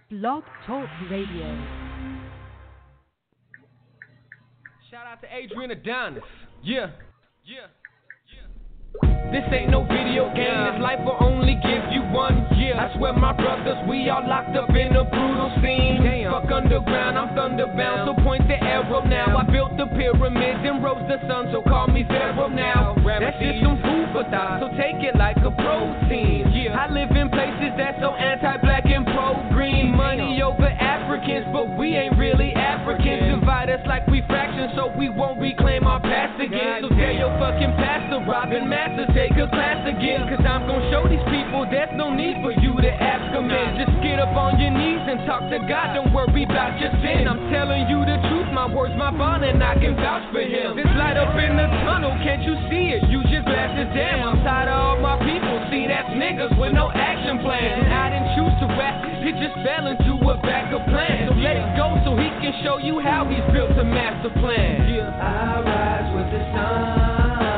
Blog Talk Radio. Shout out to Adrian Adonis. Yeah. This ain't no video game, this life will only give you one. Yeah, I swear my brothers, we all locked up in a brutal scene. Damn. Fuck underground, I'm thunderbound, so point the arrow now. I built the pyramids and rose the sun, so call me Pharaoh now. That's just some food for thought, so take it like a protein. Yeah, I live in places that's so anti-black and pro-green. Money over Africans, but we ain't really Africans. Divide us like we fractions, so we won't reclaim our past again. So tell your fucking pastor, Robin Masters, take a class again, cause I'm gon' show these people there's no need for you to ask them in. Just get up on your knees and talk to God, don't worry about your sin. I'm telling you the truth, my words, my bond, and I can vouch for him. This light up in the tunnel, can't you see it? Use your glasses, damn, I'm tired of all my people. See, that's niggas with no action plan. And I didn't choose to rap, it just fell into a backup plan. So let it go so he can show you how he's built a master plan. Yeah. I rise with the sun.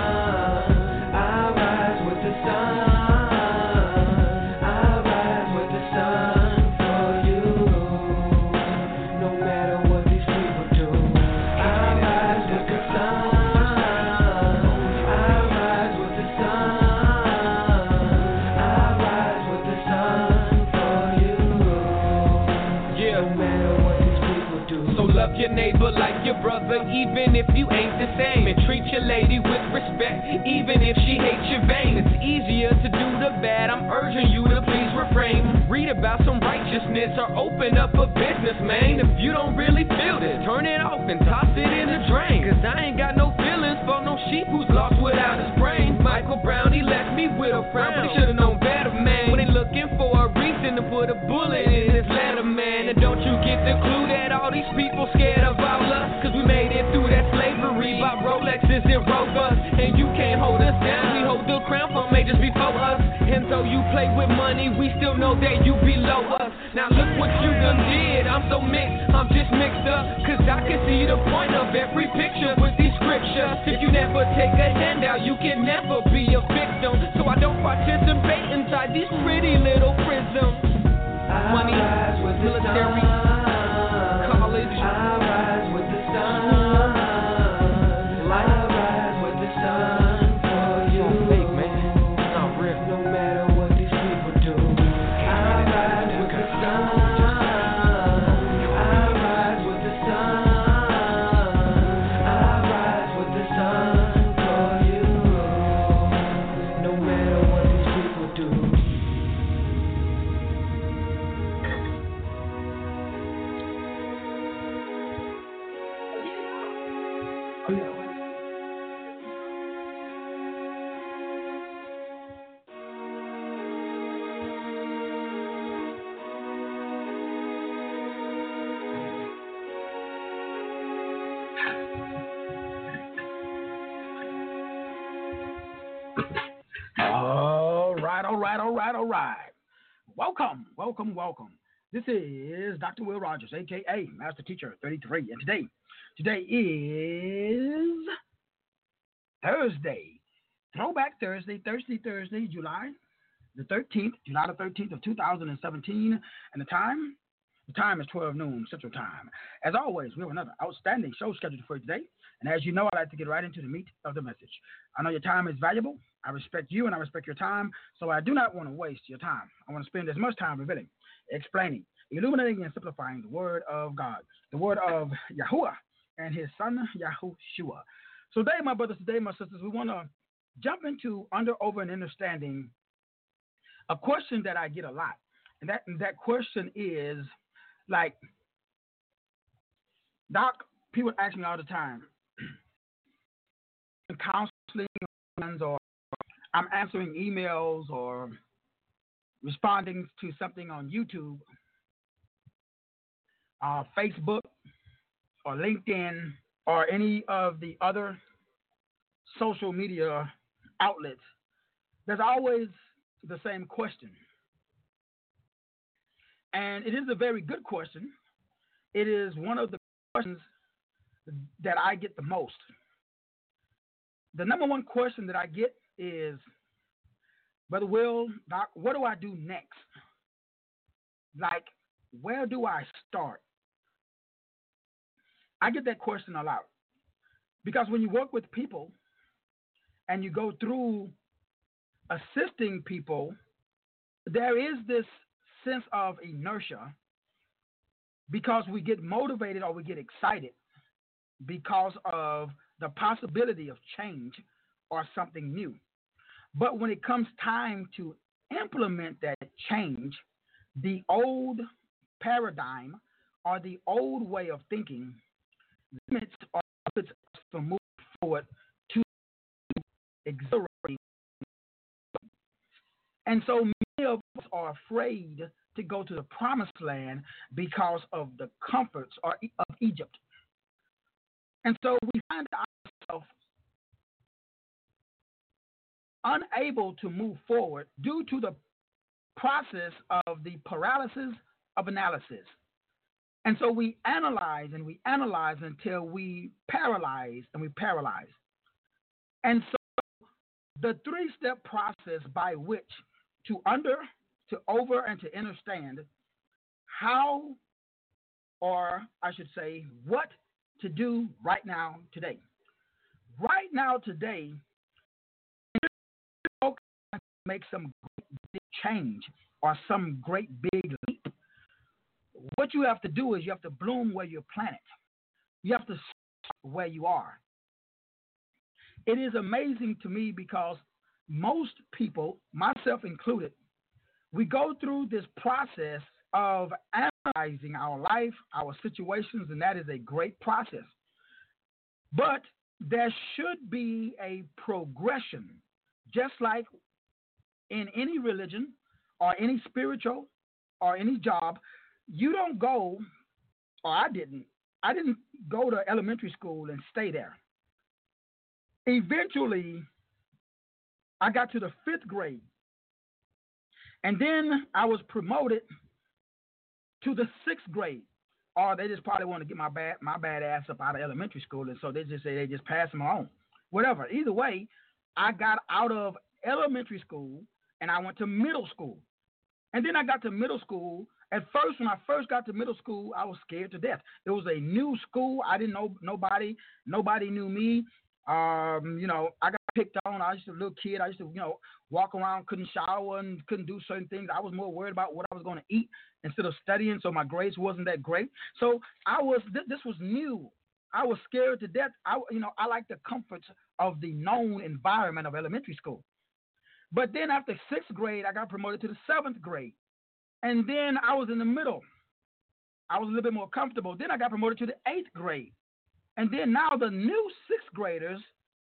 Your neighbor like your brother, even if you ain't the same. And treat your lady with respect, even if she hates your vein. It's easier to do the bad, I'm urging you to please refrain. Read about some righteousness or open up a business, man. If you don't really feel this, turn it off and toss it in the drain. Cause I ain't got no feelings for no sheep who's lost without his brain. Michael Brown, he left me with a frown, but he should've known better, man. When they looking for a reason to put a bullet in his letter, man. And don't you get the clue that all these people scared of all us? Cause we made it through that slavery, bought Rolexes and Rovers, and you can't hold us down. We hold the crown for majors before us, and though you play with money, we still know that you below us. Now look what you done did, I'm so mixed, I'm just mixed up. Cause I can see the point of every picture with these scriptures. If you never take a handout, you can never be a victim. So I don't participate inside these pretty little prisms. Money, military, college, I rise with the sun. I rise with the sun for you. Fake, man. It's not real. No matter what these people do, I rise with the sun. I rise with the sun. I rise with the sun for you. No matter what these people do. All right. Welcome. This is Dr. Will Rogers, a.k.a. Master Teacher 33. And today is Thursday. Throwback Thursday, July the 13th of 2017. And the time is 12 noon Central Time. As always, we have another outstanding show scheduled for you today. And as you know, I like to get right into the meat of the message. I know your time is valuable. I respect you and I respect your time. So I do not want to waste your time. I want to spend as much time revealing, explaining, illuminating, and simplifying the word of God, the word of Yahuwah and his son, Yahushua. So today, my brothers, my sisters, we want to jump into over and understanding a question that I get a lot. And that question is like, Doc, people ask me all the time, counseling or I'm answering emails or responding to something on YouTube, Facebook, or LinkedIn, or any of the other social media outlets. There's always the same question. And it is a very good question. It is one of the questions that I get the most. The number one question that I get is, Brother Will, Doc, what do I do next? Like, where do I start? I get that question a lot because when you work with people and you go through assisting people, there is this sense of inertia because we get motivated or we get excited because of the possibility of change or something new. But when it comes time to implement that change, the old paradigm or the old way of thinking limits or limits us from moving forward to exhilarating. And so many of us are afraid to go to the promised land because of the comforts of Egypt. And so we find ourselves unable to move forward due to the process of the paralysis of analysis. And so we analyze and we analyze until we paralyze and we paralyze. And so the three-step process by which to over, and to understand how, or I should say, what to do right now, today. Right now, today, make some great big change or some great big leap. What you have to do is you have to bloom where you're planted. You have to start where you are. It is amazing to me because most people, myself included, we go through this process of analyzing our life, our situations, and that is a great process. But there should be a progression, just like in any religion or any spiritual or any job. You don't go, or I didn't go to elementary school and stay there. Eventually, I got to the 5th grade. And then I was promoted to the 6th grade. Or they just probably want to get my bad ass up out of elementary school. And so they just say they just pass them on. Whatever. Either way, I got out of elementary school and I went to middle school. And then I got to middle school. At first, when I first got to middle school, I was scared to death. It was a new school. I didn't know nobody. Nobody knew me. I got picked on. I was just a little kid. I used to, walk around, couldn't shower and couldn't do certain things. I was more worried about what I was going to eat instead of studying, so my grades wasn't that great. So this was new. I was scared to death. I like the comforts of the known environment of elementary school. But then after 6th grade, I got promoted to the 7th grade. And then I was in the middle. I was a little bit more comfortable. Then I got promoted to the 8th grade. And then now the new 6th graders,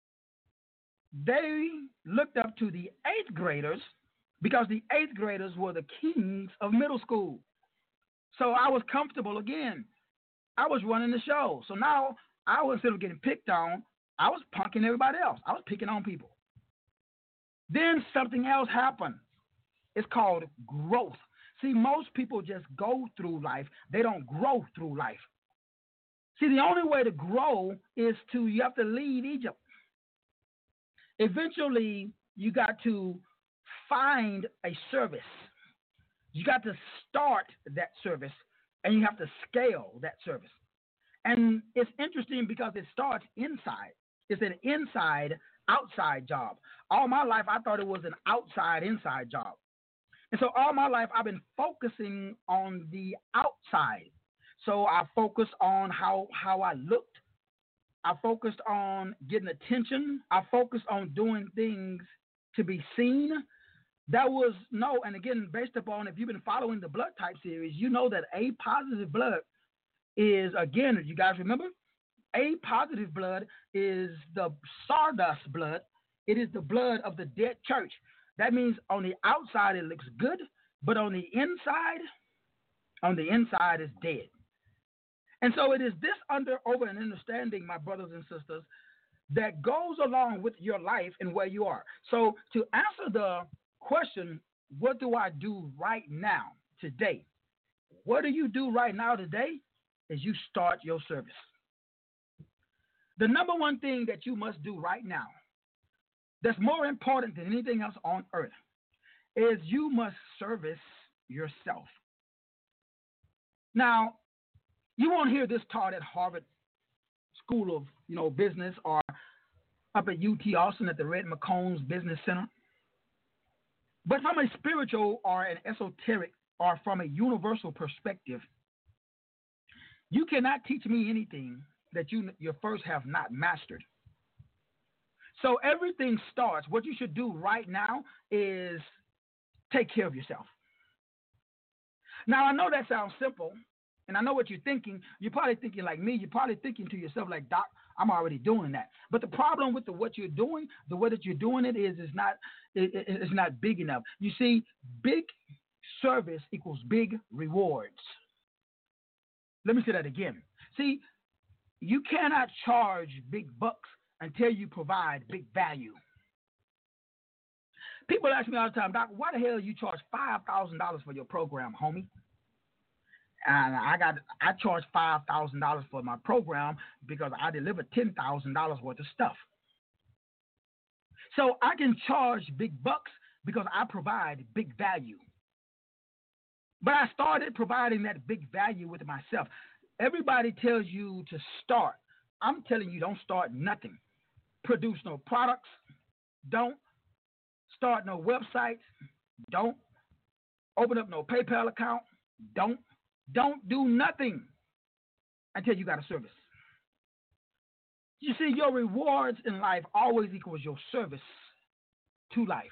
they looked up to the 8th graders because the 8th graders were the kings of middle school. So I was comfortable again. I was running the show. So now I was, instead of getting picked on, I was punking everybody else. I was picking on people. Then something else happened. It's called growth. See, most people just go through life. They don't grow through life. See, the only way to grow is you have to leave Egypt. Eventually, you got to find a service. You got to start that service, and you have to scale that service. And it's interesting because it starts inside. It's an inside-outside job. All my life, I thought it was an outside-inside job. And so all my life, I've been focusing on the outside. So I focused on how I looked. I focused on getting attention. I focused on doing things to be seen. That was and again, based upon, if you've been following the blood type series, you know that A positive blood is, again, if you guys remember, A positive blood is the sawdust blood. It is the blood of the dead church. That means on the outside it looks good, but on the inside it's dead. And so it is this over and understanding, my brothers and sisters, that goes along with your life and where you are. So to answer the question, what do I do right now, today? What do you do right now today is you start your service. The number one thing that you must do right now that's more important than anything else on earth is you must service yourself. Now, you won't hear this taught at Harvard School of Business or up at UT Austin at the Red McCombs Business Center. But from a spiritual or an esoteric or from a universal perspective, you cannot teach me anything that you first have not mastered. So everything starts. What you should do right now is take care of yourself. Now, I know that sounds simple, and I know what you're thinking. You're probably thinking like me. You're probably thinking to yourself like, Doc, I'm already doing that. But the problem with what you're doing, the way that you're doing it is it's not big enough. You see, big service equals big rewards. Let me say that again. See, you cannot charge big bucks until you provide big value. People ask me all the time, Doc, why the hell you charge $5,000 for your program, homie? And I charge $5,000 for my program because I deliver $10,000 worth of stuff. So I can charge big bucks because I provide big value. But I started providing that big value with myself. Everybody tells you to start. I'm telling you, don't start nothing. Produce no products. Don't start no websites. Don't open up no PayPal account. Don't do nothing until you got a service. You see, your rewards in life always equals your service to life.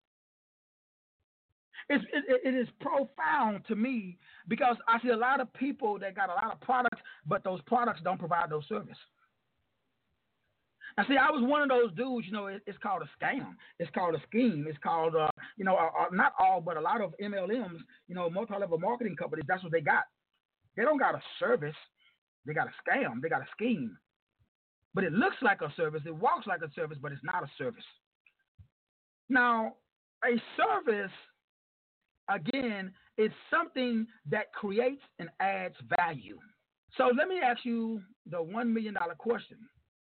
It is profound to me because I see a lot of people that got a lot of products, but those products don't provide no service. Now, see, I was one of those dudes, it's called a scam. It's called a scheme. It's called, not all, but a lot of MLMs, multi-level marketing companies, that's what they got. They don't got a service. They got a scam. They got a scheme. But it looks like a service. It walks like a service, but it's not a service. Now, a service, again, is something that creates and adds value. So let me ask you the $1 million question.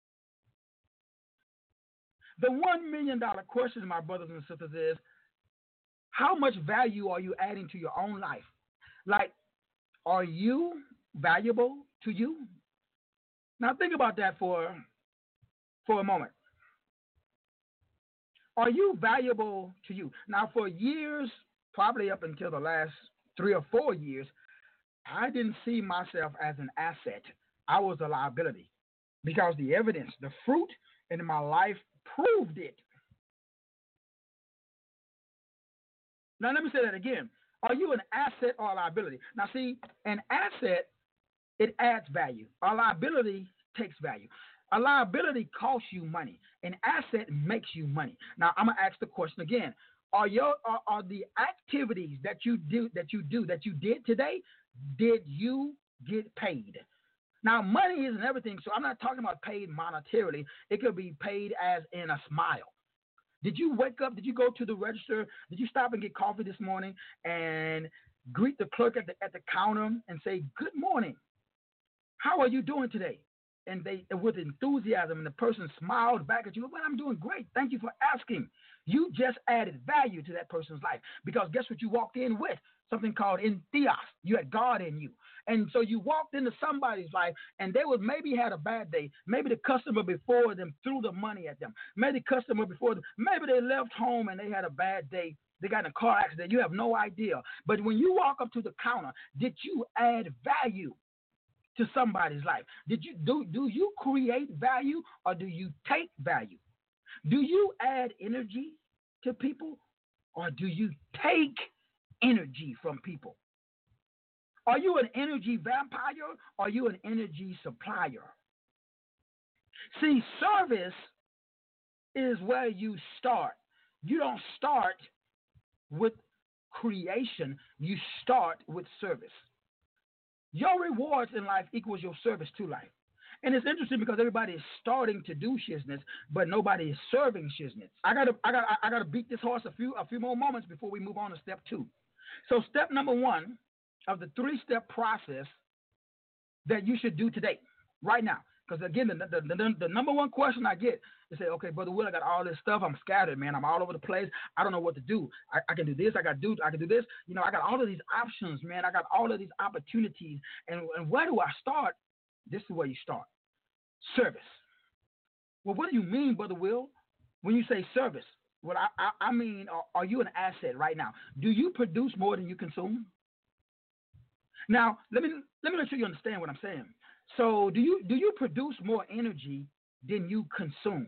The $1 million question, my brothers and sisters, is how much value are you adding to your own life? Like, are you valuable to you? Now think about that for a moment. Are you valuable to you? Now, for years, probably up until the last 3 or 4 years, I didn't see myself as an asset. I was a liability because the evidence, the fruit in my life proved it. Now, let me say that again. Are you an asset or a liability? Now, see, an asset, it adds value. A liability takes value. A liability costs you money. An asset makes you money. Now, I'm going to ask the question again. Are the activities that you did today, did you get paid? Now, money isn't everything, so I'm not talking about paid monetarily. It could be paid as in a smile. Did you wake up? Did you go to the register? Did you stop and get coffee this morning and greet the clerk at the counter and say, "Good morning. How are you doing today?" And they, with enthusiasm, and the person smiled back at you. "Well, I'm doing great. Thank you for asking." You just added value to that person's life because guess what you walked in with? Something called entheos. You had God in you. And so you walked into somebody's life and they maybe had a bad day. Maybe the customer before them threw the money at them. Maybe the customer before them, maybe they left home and they had a bad day. They got in a car accident. You have no idea. But when you walk up to the counter, did you add value to somebody's life? Did you do you create value or do you take value? Do you add energy to people or do you take energy from people? Are you an energy vampire or are you an energy supplier? See, service is where you start. You don't start with creation. You start with service. Your rewards in life equals your service to life. And it's interesting because everybody is starting to do shizness, but nobody is serving shizness. I gotta beat this horse a few more moments before we move on to step 2. So step number 1 of the 3-step process that you should do today, right now, Because again, the number one question I get is say, okay, Brother Will, I got all this stuff. I'm scattered, man. I'm all over the place. I don't know what to do. I can do this. I can do this. You know, I got all of these options, man. I got all of these opportunities. And where do I start? This is where you start. Service. Well, what do you mean, Brother Will, when you say service? Well, I mean, are you an asset right now? Do you produce more than you consume? Now, let me make sure you understand what I'm saying. So, do you produce more energy than you consume?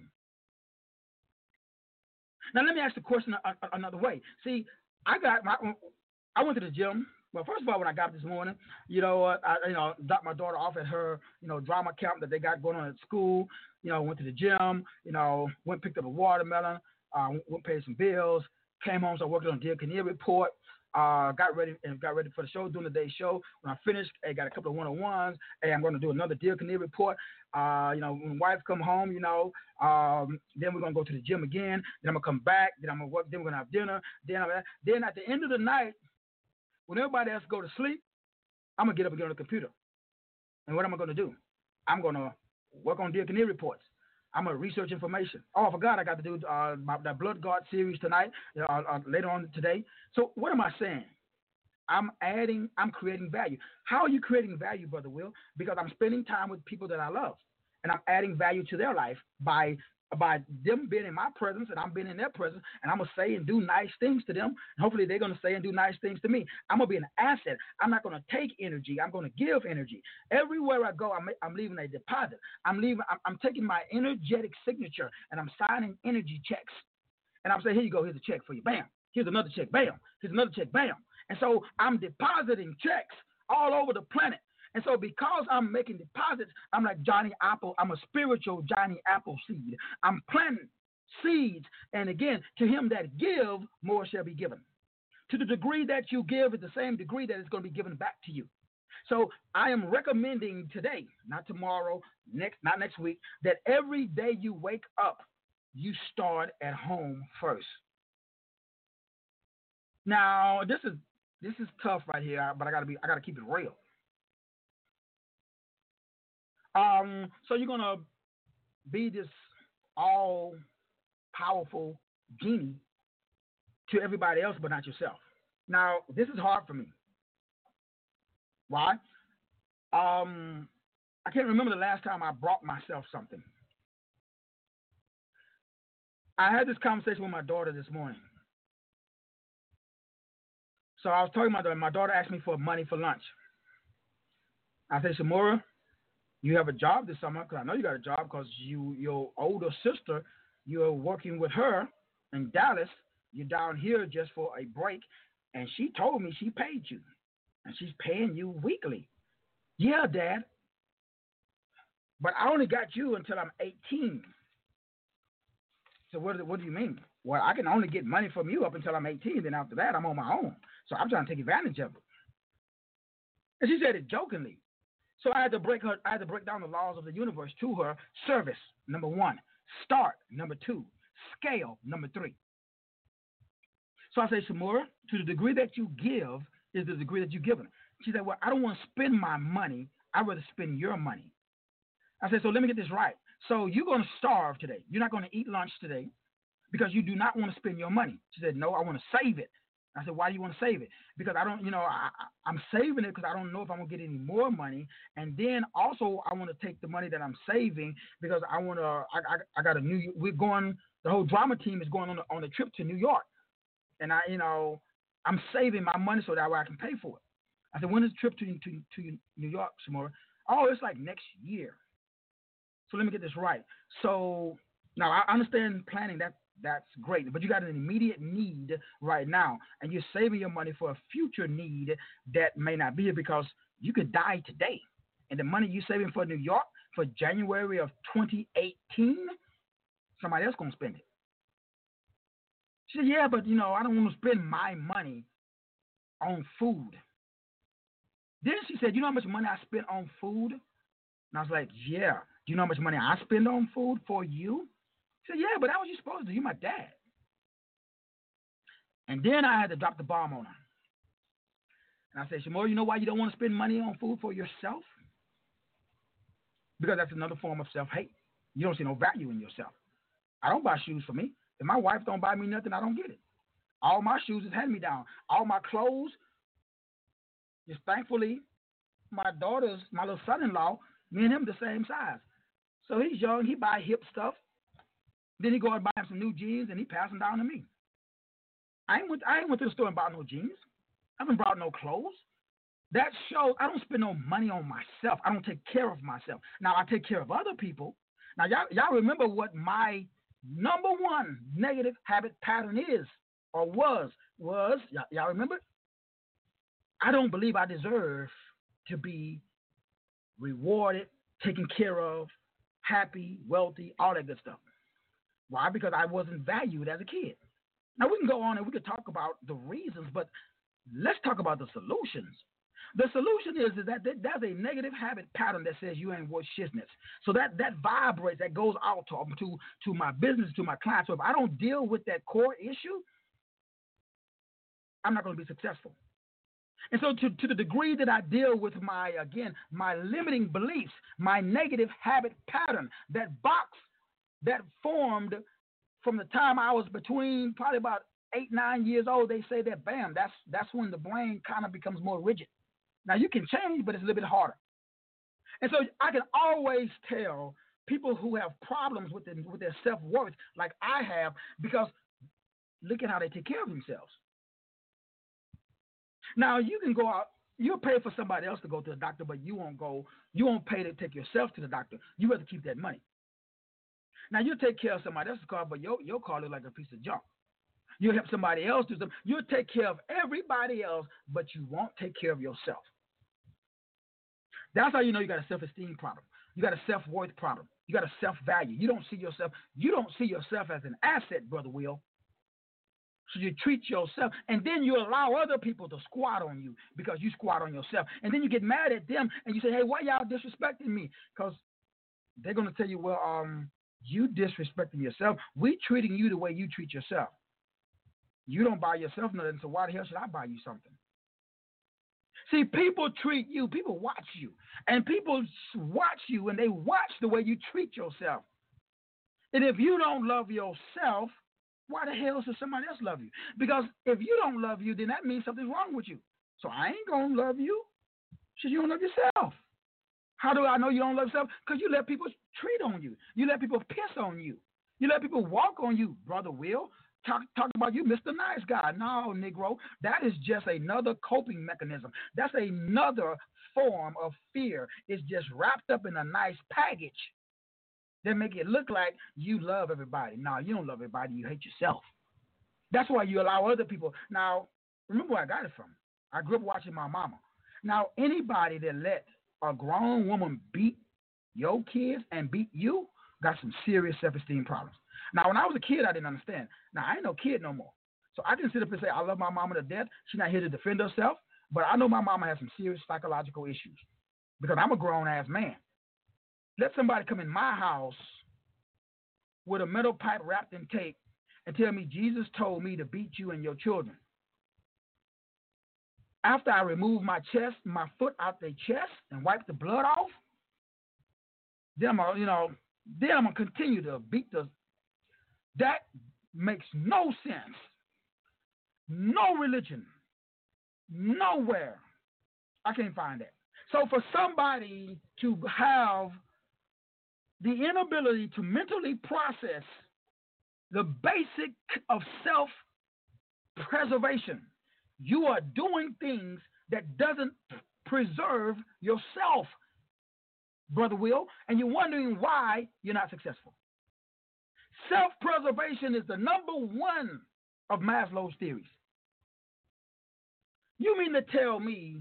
Now, let me ask the question another way. See, I went to the gym. Well, first of all, when I got up this morning, I dropped my daughter off at her, drama camp that they got going on at school. Went to the gym. Went picked up a watermelon. Went paid some bills. Came home, so I worked on Dear Kinnear report. Got ready for the show, doing the day's show. When I finished, I got a couple of one-on-ones. Hey, I'm going to do another Dear Kinnear report. When the wife come home, then we're going to go to the gym again. Then I'm going to come back. Then I'm going to work. Then we're going to have dinner. Then at the end of the night, when everybody else go to sleep, I'm going to get up and get on the computer. And what am I going to do? I'm going to work on Dear Kinnear reports. I'm going to research information. Oh, I forgot I got to do that Blood God series tonight, later on today. So what am I saying? I'm creating value. How are you creating value, Brother Will? Because I'm spending time with people that I love, and I'm adding value to their life by them being in my presence and I'm being in their presence, and I'm going to say and do nice things to them, and hopefully they're going to say and do nice things to me. I'm going to be an asset. I'm not going to take energy. I'm going to give energy. Everywhere I go, I'm leaving a deposit. I'm taking my energetic signature, and I'm signing energy checks. And I'm saying, here you go, here's a check for you. Bam. Here's another check. Bam. Here's another check. Bam. And so I'm depositing checks all over the planet. And so because I'm making deposits, I'm like Johnny Apple. I'm a spiritual Johnny Appleseed. I'm planting seeds. And again, to him that give, more shall be given. To the degree that you give is the same degree that it's going to be given back to you. So I am recommending today, not tomorrow, not next week, that every day you wake up, you start at home first. Now, this is tough right here, but I gotta keep it real. So you're gonna be this all-powerful genie to everybody else, but not yourself. Now, this is hard for me. Why? I can't remember the last time I brought myself something. I had this conversation with my daughter this morning. So I was talking about my daughter asked me for money for lunch. I said, Shamora, you have a job this summer, because I know you got a job because your older sister, you're working with her in Dallas. You're down here just for a break. And she told me she paid you. And she's paying you weekly. Yeah, Dad. But I only got you until I'm 18. So what do you mean? Well, I can only get money from you up until I'm 18. Then after that, I'm on my own. So I'm trying to take advantage of it. And she said it jokingly. So I had to break down the laws of the universe to her. Service, number 1. Start, number 2. Scale, number 3. So I say, Shamora, to the degree that you give is the degree that you're given. She said, well, I don't want to spend my money. I'd rather spend your money. I said, so let me get this right. So you're going to starve today. You're not going to eat lunch today because you do not want to spend your money. She said, no, I want to save it. I said, why do you want to save it? Because I don't, I'm saving it because I don't know if I'm going to get any more money. And then also I want to take the money that I'm saving because I want to, I got the whole drama team is going on a trip to New York. And I'm saving my money so that way I can pay for it. I said, when is the trip to New York, Shamora? Oh, it's like next year. So let me get this right. So now I understand planning, that's great, but you got an immediate need right now, and you're saving your money for a future need that may not be here because you could die today. And the money you're saving for New York for January of 2018, somebody else going to spend it. She said, yeah, but, I don't want to spend my money on food. Then she said, you know how much money I spent on food? And I was like, yeah. Do you know how much money I spend on food for you? She said, yeah, but that was you supposed to do. You're my dad. And then I had to drop the bomb on her. And I said, Shamora, you know why you don't want to spend money on food for yourself? because that's another form of self-hate. You don't see no value in yourself. I don't buy shoes for me. If my wife don't buy me nothing, I don't get it. All my shoes is hand-me-down. All my clothes, just thankfully, my little son-in-law, me and him the same size. So he's young, he buy hip stuff. Then he go and buy him some new jeans, and he pass them down to me. I ain't went to the store and bought no jeans. I haven't bought no clothes. That shows I don't spend no money on myself. I don't take care of myself. Now, I take care of other people. Now, y'all remember what my number one negative habit pattern is or was. Y'all remember? I don't believe I deserve to be rewarded, taken care of, happy, wealthy, all that good stuff. Why? Because I wasn't valued as a kid. Now, we can go on and we can talk about the reasons, but let's talk about the solutions. The solution is that there's a negative habit pattern that says you ain't worth shiznits. So that vibrates, that goes out to my business, to my clients. So if I don't deal with that core issue, I'm not going to be successful. And so to the degree that I deal with my limiting beliefs, my negative habit pattern, that box that formed from the time I was between probably about 8, 9 years old, they say that, bam, that's when the brain kind of becomes more rigid. Now, you can change, but it's a little bit harder. And so I can always tell people who have problems with their self-worth, like I have, because look at how they take care of themselves. Now, you can go out, you'll pay for somebody else to go to the doctor, but you won't pay to take yourself to the doctor. You have to keep that money. Now, you'll take care of somebody else's car, but your car looks like a piece of junk. You'll help somebody else do something. You'll take care of everybody else, but you won't take care of yourself. That's how you know you got a self-esteem problem. You got a self-worth problem. You got a self-value. You don't see yourself as an asset, Brother Will. So you treat yourself, and then you allow other people to squat on you because you squat on yourself. And then you get mad at them, and you say, hey, why y'all disrespecting me? Because they're going to tell you, well, you disrespecting yourself. We treating you the way you treat yourself. You don't buy yourself nothing, so why the hell should I buy you something? See, people treat you, people watch you, and people watch you, and they watch the way you treat yourself. And if you don't love yourself, why the hell should somebody else love you? Because if you don't love you, then that means something's wrong with you. So I ain't going to love you since you don't love yourself. How do I know you don't love yourself? Because you let people treat on you. You let people piss on you. You let people walk on you, Brother Will. Talk about you, Mr. Nice Guy. No, Negro, that is just another coping mechanism. That's another form of fear. It's just wrapped up in a nice package. They make it look like you love everybody. No, you don't love everybody. You hate yourself. That's why you allow other people. Now, remember where I got it from. I grew up watching my mama. Now, anybody that let a grown woman beat your kids and beat you got some serious self-esteem problems. Now, when I was a kid, I didn't understand. Now, I ain't no kid no more. So I can sit up and say, I love my mama to death. She's not here to defend herself. But I know my mama has some serious psychological issues because I'm a grown-ass man. Let somebody come in my house with a metal pipe wrapped in tape and tell me Jesus told me to beat you and your children. After I remove my foot out their chest and wipe the blood off, then I'm gonna continue to beat the. That makes no sense. No religion, nowhere. I can't find that. So for somebody to have the inability to mentally process the basic of self-preservation, you are doing things that doesn't preserve yourself, Brother Will, and you're wondering why you're not successful. Self-preservation is the number one of Maslow's theories. You mean to tell me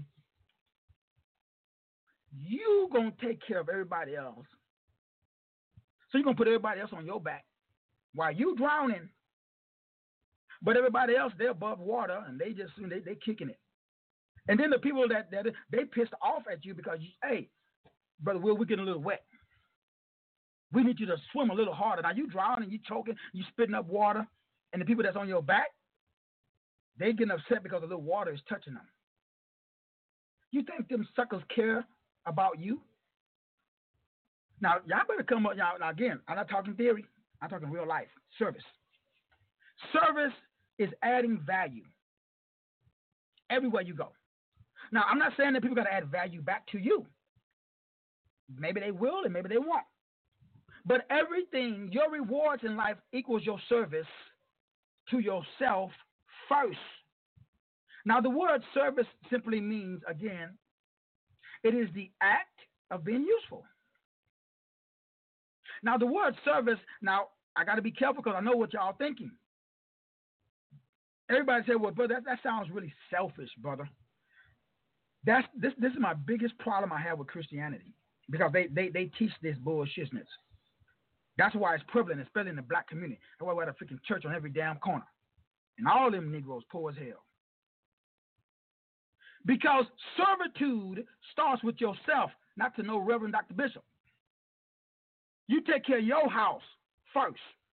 you going to take care of everybody else, so you're going to put everybody else on your back while you drowning, but everybody else, they're above water, and they kicking it. And then the people that they pissed off at you because, hey, Brother Will, we're getting a little wet. We need you to swim a little harder. Now, you drowning, you choking, you spitting up water, and the people that's on your back, they getting upset because a little water is touching them. You think them suckers care about you? Now, y'all better come up. Now, again, I'm not talking theory. I'm talking real life. Service. Service is adding value everywhere you go. Now, I'm not saying that people got to add value back to you. Maybe they will and maybe they won't. But everything, your rewards in life equals your service to yourself first. Now, the word service simply means, again, it is the act of being useful. Now, the word service, now, I got to be careful because I know what y'all thinking. Everybody say, well, brother, that sounds really selfish, brother. This is my biggest problem I have with Christianity because they teach this bullshitness. That's why it's prevalent, especially in the black community. That's why we have a freaking church on every damn corner. And all them Negroes poor as hell. Because servitude starts with yourself, not to know Reverend Dr. Bishop. You take care of your house first.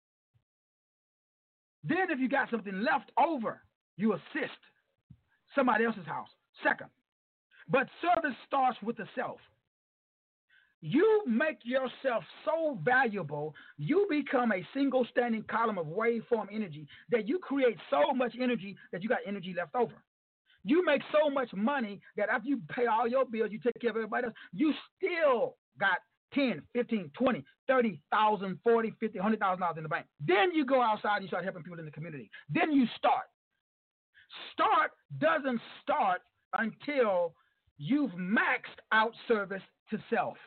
Then if you got something left over, you assist somebody else's house second. But service starts with the self. You make yourself so valuable, you become a single standing column of waveform energy that you create so much energy that you got energy left over. You make so much money that after you pay all your bills, you take care of everybody else, you still got 10, 15, 20, 30,000, 40, 50, $100,000 in the bank. Then you go outside and you start helping people in the community. Then you start. Start doesn't start until you've maxed out service to self.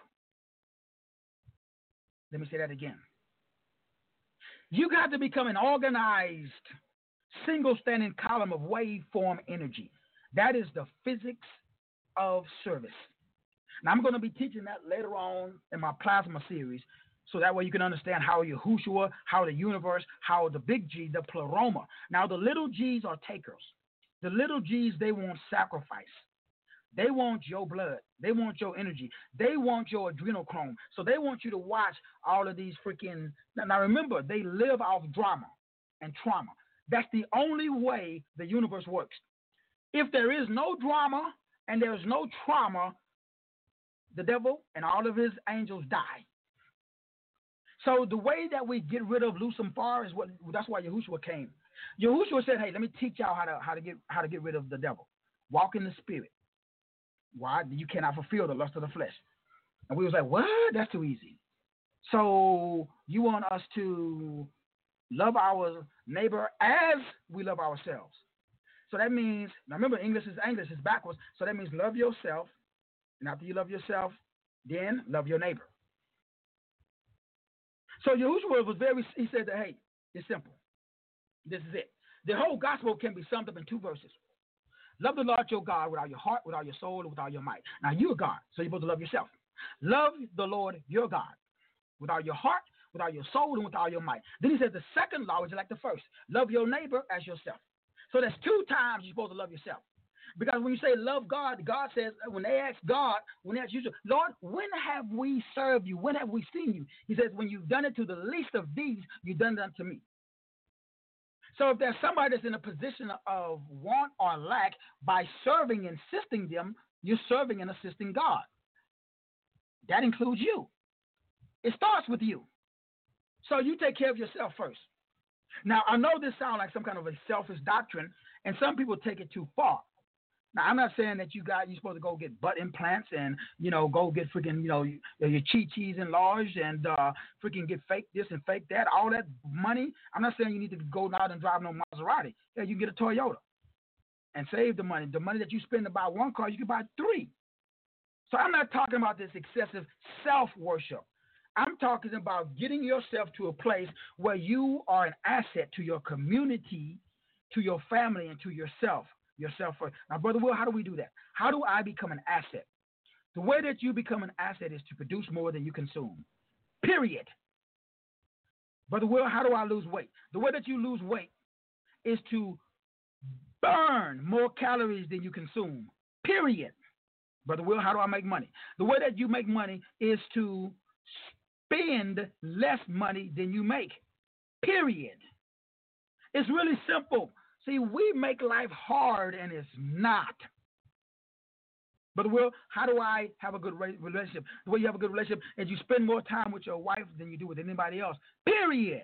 Let me say that again. You got to become an organized, single-standing column of waveform energy. That is the physics of service. Now, I'm going to be teaching that later on in my plasma series, so that way you can understand how Yahushua, how the universe, how the big G, the pleroma. Now, the little G's are takers. The little G's, they want sacrifice. They want your blood. They want your energy. They want your adrenochrome. So they want you to watch all of these freaking... Now, remember, they live off drama and trauma. That's the only way the universe works. If there is no drama and there is no trauma, the devil and all of his angels die. So the way that we get rid of Lucifer is that's why Yahushua came. Yahushua said, "Hey, let me teach y'all how to get rid of the devil. Walk in the spirit. Why? You cannot fulfill the lust of the flesh." And we was like, "What? That's too easy." So you want us to love our neighbor as we love ourselves. So that means, now remember, English is backwards. So that means love yourself. And after you love yourself, then love your neighbor. So Yahushua he said that, hey, it's simple. This is it. The whole gospel can be summed up in 2 verses. Love the Lord your God with all your heart, with all your soul, and with all your might. Now, you're God, so you're supposed to love yourself. Love the Lord your God with all your heart, with all your soul, and with all your might. Then he said the second law is like the first. Love your neighbor as yourself. So that's 2 times you're supposed to love yourself. Because when you say love God, God says, when they ask you, Lord, when have we served you? When have we seen you? He says, when you've done it to the least of these, you've done it unto me. So if there's somebody that's in a position of want or lack, by serving and assisting them, you're serving and assisting God. That includes you. It starts with you. So you take care of yourself first. Now, I know this sounds like some kind of a selfish doctrine, and some people take it too far. Now, I'm not saying that you're supposed to go get butt implants and, go get freaking, your chi-chis enlarged and freaking get fake this and fake that, all that money. I'm not saying you need to go out and drive no Maserati. Yeah, you can get a Toyota and save the money. The money that you spend to buy 1 car, you can buy 3. So I'm not talking about this excessive self-worship. I'm talking about getting yourself to a place where you are an asset to your community, to your family, and to yourself. Yourself first. Now, Brother Will, how do we do that? How do I become an asset? The way that you become an asset is to produce more than you consume. Period. Brother Will, how do I lose weight? The way that you lose weight is to burn more calories than you consume. Period. Brother Will, how do I make money? The way that you make money is to spend less money than you make. Period. It's really simple. See, we make life hard, and it's not. Brother Will, how do I have a good relationship? The way you have a good relationship is you spend more time with your wife than you do with anybody else. Period.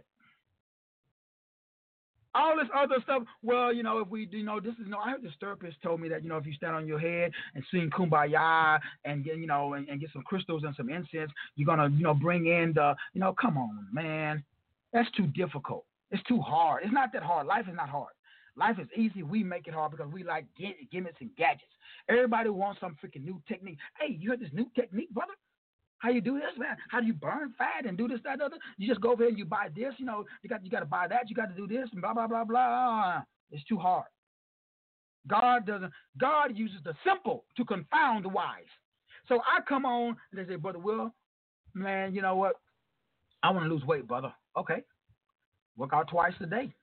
All this other stuff, well, if we, I heard this therapist told me that, if you stand on your head and sing Kumbaya and get, and get some crystals and some incense, you're going to, bring in the, come on, man. That's too difficult. It's too hard. It's not that hard. Life is not hard. Life is easy. We make it hard because we like gimmicks and gadgets. Everybody wants some freaking new technique. Hey, you heard this new technique, brother? How you do this, man? How do you burn fat and do this, that, other? You just go over here and you buy this, you got to buy that, you got to do this, and blah, blah, blah, blah. It's too hard. God uses the simple to confound the wise. So I come on and they say, Brother Will, man, you know what? I want to lose weight, brother. Okay. Work out twice a day.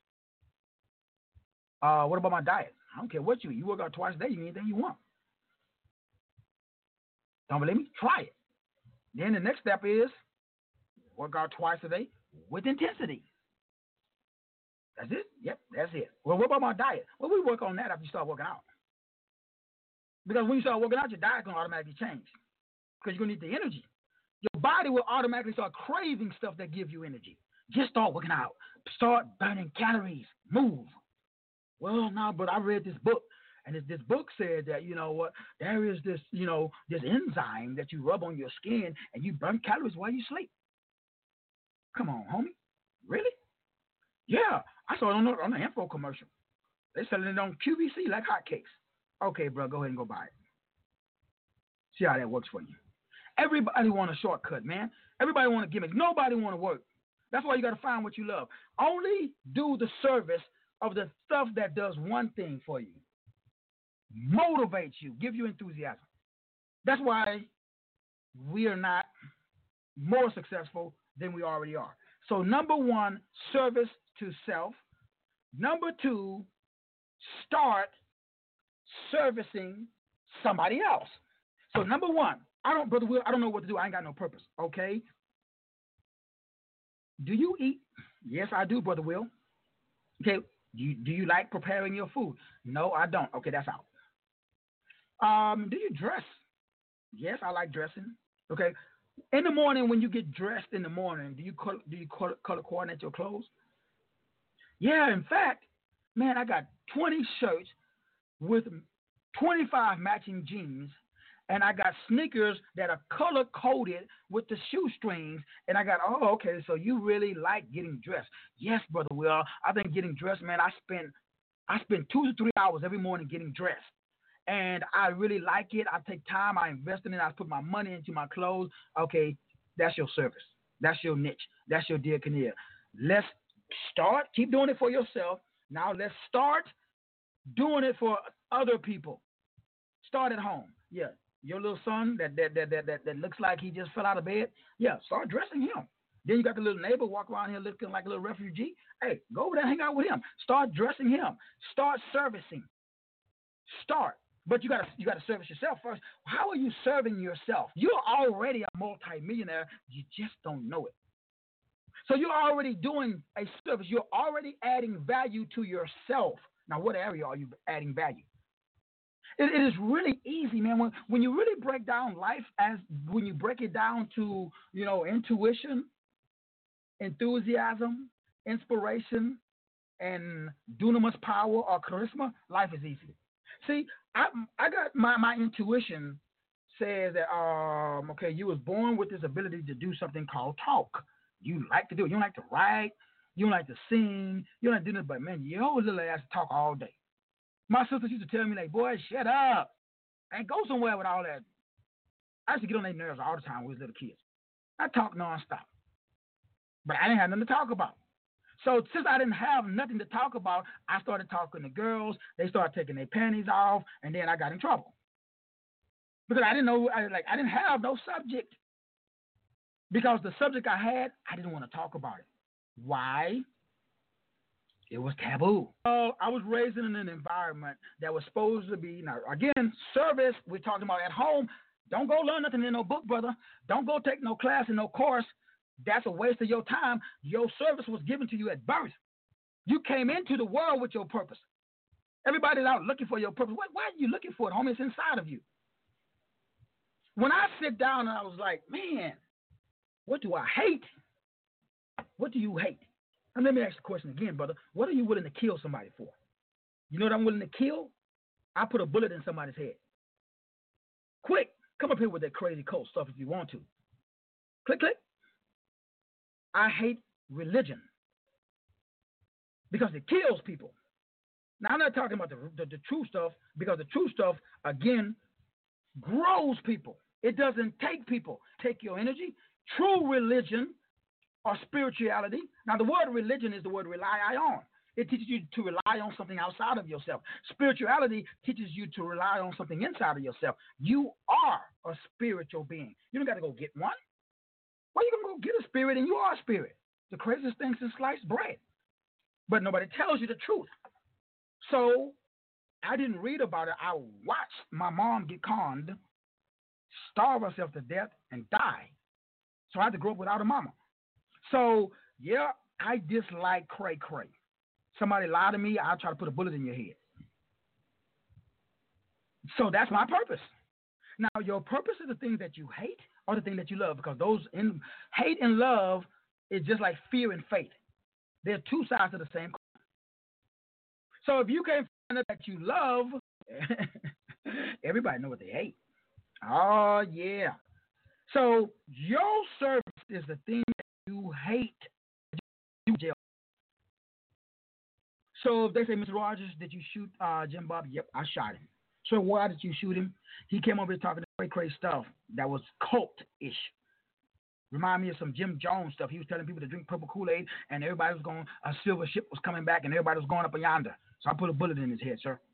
What about my diet? I don't care what you eat. You work out twice a day, you can eat anything you want. Don't believe me? Try it. Then the next step is work out twice a day with intensity. That's it? Yep, that's it. Well, what about my diet? Well, we work on that after you start working out. Because when you start working out, your diet's going to automatically change. Because you're going to need the energy. Your body will automatically start craving stuff that gives you energy. Just start working out. Start burning calories. Move. Well, no, but I read this book. And this book said that, there is this, this enzyme that you rub on your skin and you burn calories while you sleep. Come on, homie. Really? Yeah. I saw it on the info commercial. They're selling it on QVC like hotcakes. Okay, bro, go ahead and go buy it. See how that works for you. Everybody want a shortcut, man. Everybody want a gimmick. Nobody want to work. That's why you got to find what you love. Only do the service of the stuff that does one thing for you. Motivates you, give you enthusiasm. That's why we are not more successful than we already are. So number one, service to self. Number two, start servicing somebody else. So number one, Brother Will, I don't know what to do. I ain't got no purpose. Okay. Do you eat? Yes, I do, Brother Will. Okay. Do you like preparing your food? No, I don't. Okay, that's out. Do you dress? Yes, I like dressing. Okay. In the morning, when you get dressed in the morning, do you color coordinate your clothes? Yeah, in fact, man, I got 20 shirts with 25 matching jeans, and I got sneakers that are color coded with the shoestrings. And I got, okay, so you really like getting dressed? Yes, Brother Will. I've been getting dressed, man. I spend 2 to 3 hours every morning getting dressed. And I really like it. I take time. I invest in it. I put my money into my clothes. Okay, that's your service. That's your niche. That's your dear Kinnear. Let's start. Keep doing it for yourself. Now let's start doing it for other people. Start at home. Yeah, your little son that looks like he just fell out of bed. Yeah, start dressing him. Then you got the little neighbor walk around here looking like a little refugee. Hey, go over there and hang out with him. Start dressing him. Start servicing. Start. But you gotta service yourself first. How are you serving yourself? You're already a multimillionaire. You just don't know it. So you're already doing a service. You're already adding value to yourself. Now, what area are you adding value? It is really easy, man. When you really break down life, when you break it down to, intuition, enthusiasm, inspiration, and dunamis power or charisma, life is easy. See, I got my intuition says that okay, you was born with this ability to do something called talk. You like to do it. You don't like to write. You don't like to sing. You don't like to do nothing, but man, your little ass talk all day. My sisters used to tell me, like, boy, shut up and go somewhere with all that. I used to get on their nerves all the time when we was little kids. I talk nonstop, but I didn't have nothing to talk about. So since I didn't have nothing to talk about, I started talking to girls. They started taking their panties off, and then I got in trouble because I didn't know. I didn't have no subject because the subject I had, I didn't want to talk about it. Why? It was taboo. So I was raised in an environment that was supposed to be, now again, service. We're talking about at home. Don't go learn nothing in no book, brother. Don't go take no class and no course. That's a waste of your time. Your service was given to you at birth. You came into the world with your purpose. Everybody's out looking for your purpose. Why are you looking for it, homie? It's inside of you. When I sit down and I was like, man, what do I hate? What do you hate? And let me ask the question again, brother. What are you willing to kill somebody for? You know what I'm willing to kill? I put a bullet in somebody's head. Quick, come up here with that crazy cult stuff if you want to. Click, click. I hate religion because it kills people. Now, I'm not talking about the true stuff, because the true stuff, again, grows people. It doesn't take people. Take your energy. True religion or spirituality. Now, the word religion is the word rely on. It teaches you to rely on something outside of yourself. Spirituality teaches you to rely on something inside of yourself. You are a spiritual being. You don't got to go get one. Why are you going to go get a spirit and you are a spirit? The craziest thing since sliced bread. But nobody tells you the truth. So I didn't read about it. I watched my mom get conned, starve herself to death, and die. So I had to grow up without a mama. So, yeah, I dislike cray-cray. Somebody lie to me, I'll try to put a bullet in your head. So that's my purpose. Now, your purpose is the things that you hate or the thing that you love, because those in hate and love is just like fear and faith. They're two sides of the same coin. So if you can't find out that you love, everybody know what they hate. Oh, yeah. So your service is the thing that you hate. You jail. So if they say, Mr. Rogers, did you shoot Jim Bob? Yep, I shot him. So why did you shoot him? He came over here talking crazy stuff that was cult-ish. Remind me of some Jim Jones stuff. He was telling people to drink purple Kool-Aid, and everybody was going, a silver ship was coming back, and everybody was going up yonder. So I put a bullet in his head, sir.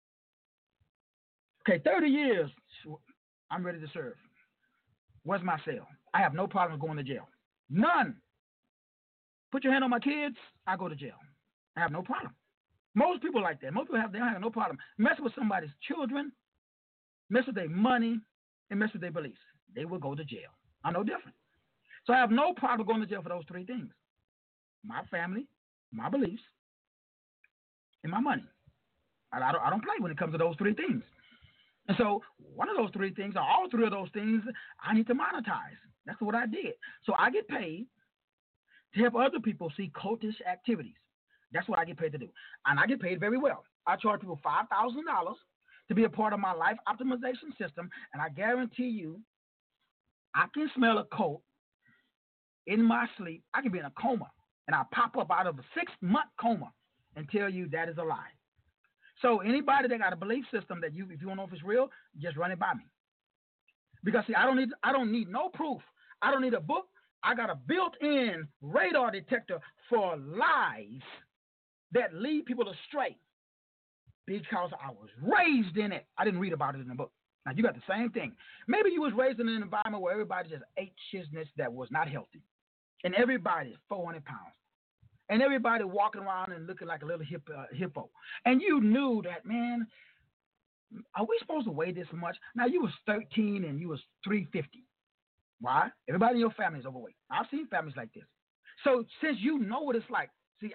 Okay, 30 years, I'm ready to serve. Where's my cell? I have no problem going to jail. None. Put your hand on my kids, I go to jail. I have no problem. Most people like that. Most people they have no problem. Mess with somebody's children, mess with their money, and mess with their beliefs. They will go to jail. I'm no different. So I have no problem going to jail for those three things: my family, my beliefs, and my money. I don't play when it comes to those three things. And so one of those three things, or all three of those things, I need to monetize. That's what I did. So I get paid to help other people see cultish activities. That's what I get paid to do. And I get paid very well. I charge people $5,000 to be a part of my life optimization system, and I guarantee you, I can smell a cult in my sleep. I can be in a coma, and I'll pop up out of a 6-month coma and tell you that is a lie. So anybody that got a belief system that if you don't know if it's real, just run it by me. Because see, I don't need no proof. I don't need a book. I got a built-in radar detector for lies that lead people astray, because I was raised in it. I didn't read about it in the book. Now, you got the same thing. Maybe you was raised in an environment where everybody just ate shizness that was not healthy, and everybody is 400 pounds, and everybody walking around and looking like a little hippo. And you knew that, man, are we supposed to weigh this much? Now, you was 13 and you was 350. Why? Everybody in your family is overweight. I've seen families like this. So since you know what it's like, see,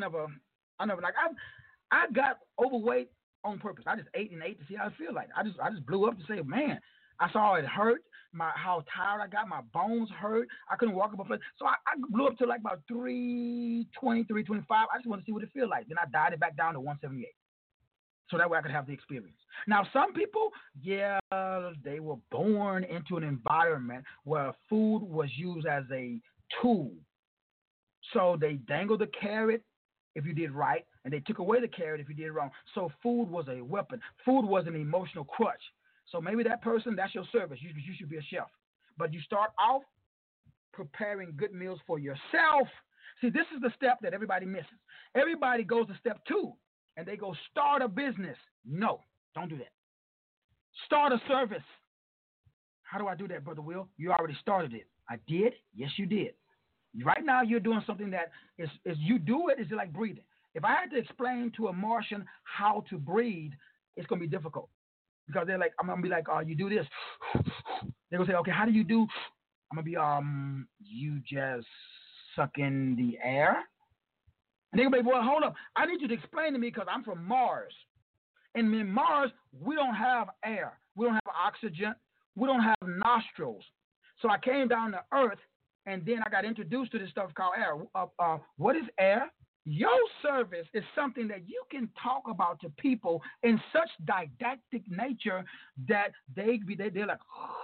I got overweight on purpose. I just ate and ate to see how it feel like. I just blew up to say, man, I saw it hurt, how tired I got, my bones hurt. I couldn't walk up a place. So I blew up to like about 320, 325. I just wanted to see what it feel like. Then I dialed it back down to 178. So that way I could have the experience. Now, some people, yeah, they were born into an environment where food was used as a tool. So they dangled the carrot if you did right, and they took away the carrot if you did wrong. So food was a weapon. Food was an emotional crutch. So maybe that person, that's your service. You should be a chef. But you start off preparing good meals for yourself. See, this is the step that everybody misses. Everybody goes to step 2, and they go start a business. No, don't do that. Start a service. How do I do that, Brother Will? You already started it. I did? Yes, you did. Right now, you're doing something that is you do it, it's like breathing. If I had to explain to a Martian how to breathe, it's going to be difficult. Because they're like, I'm going to be like, you do this. They're going to say, okay, how do you do? I'm going to be, you just suck in the air. And they're going to be, well, hold up. I need you to explain to me because I'm from Mars. And in Mars, we don't have air. We don't have oxygen. We don't have nostrils. So I came down to earth, and then I got introduced to this stuff called air. What is air? Your service is something that you can talk about to people in such didactic nature that they're like,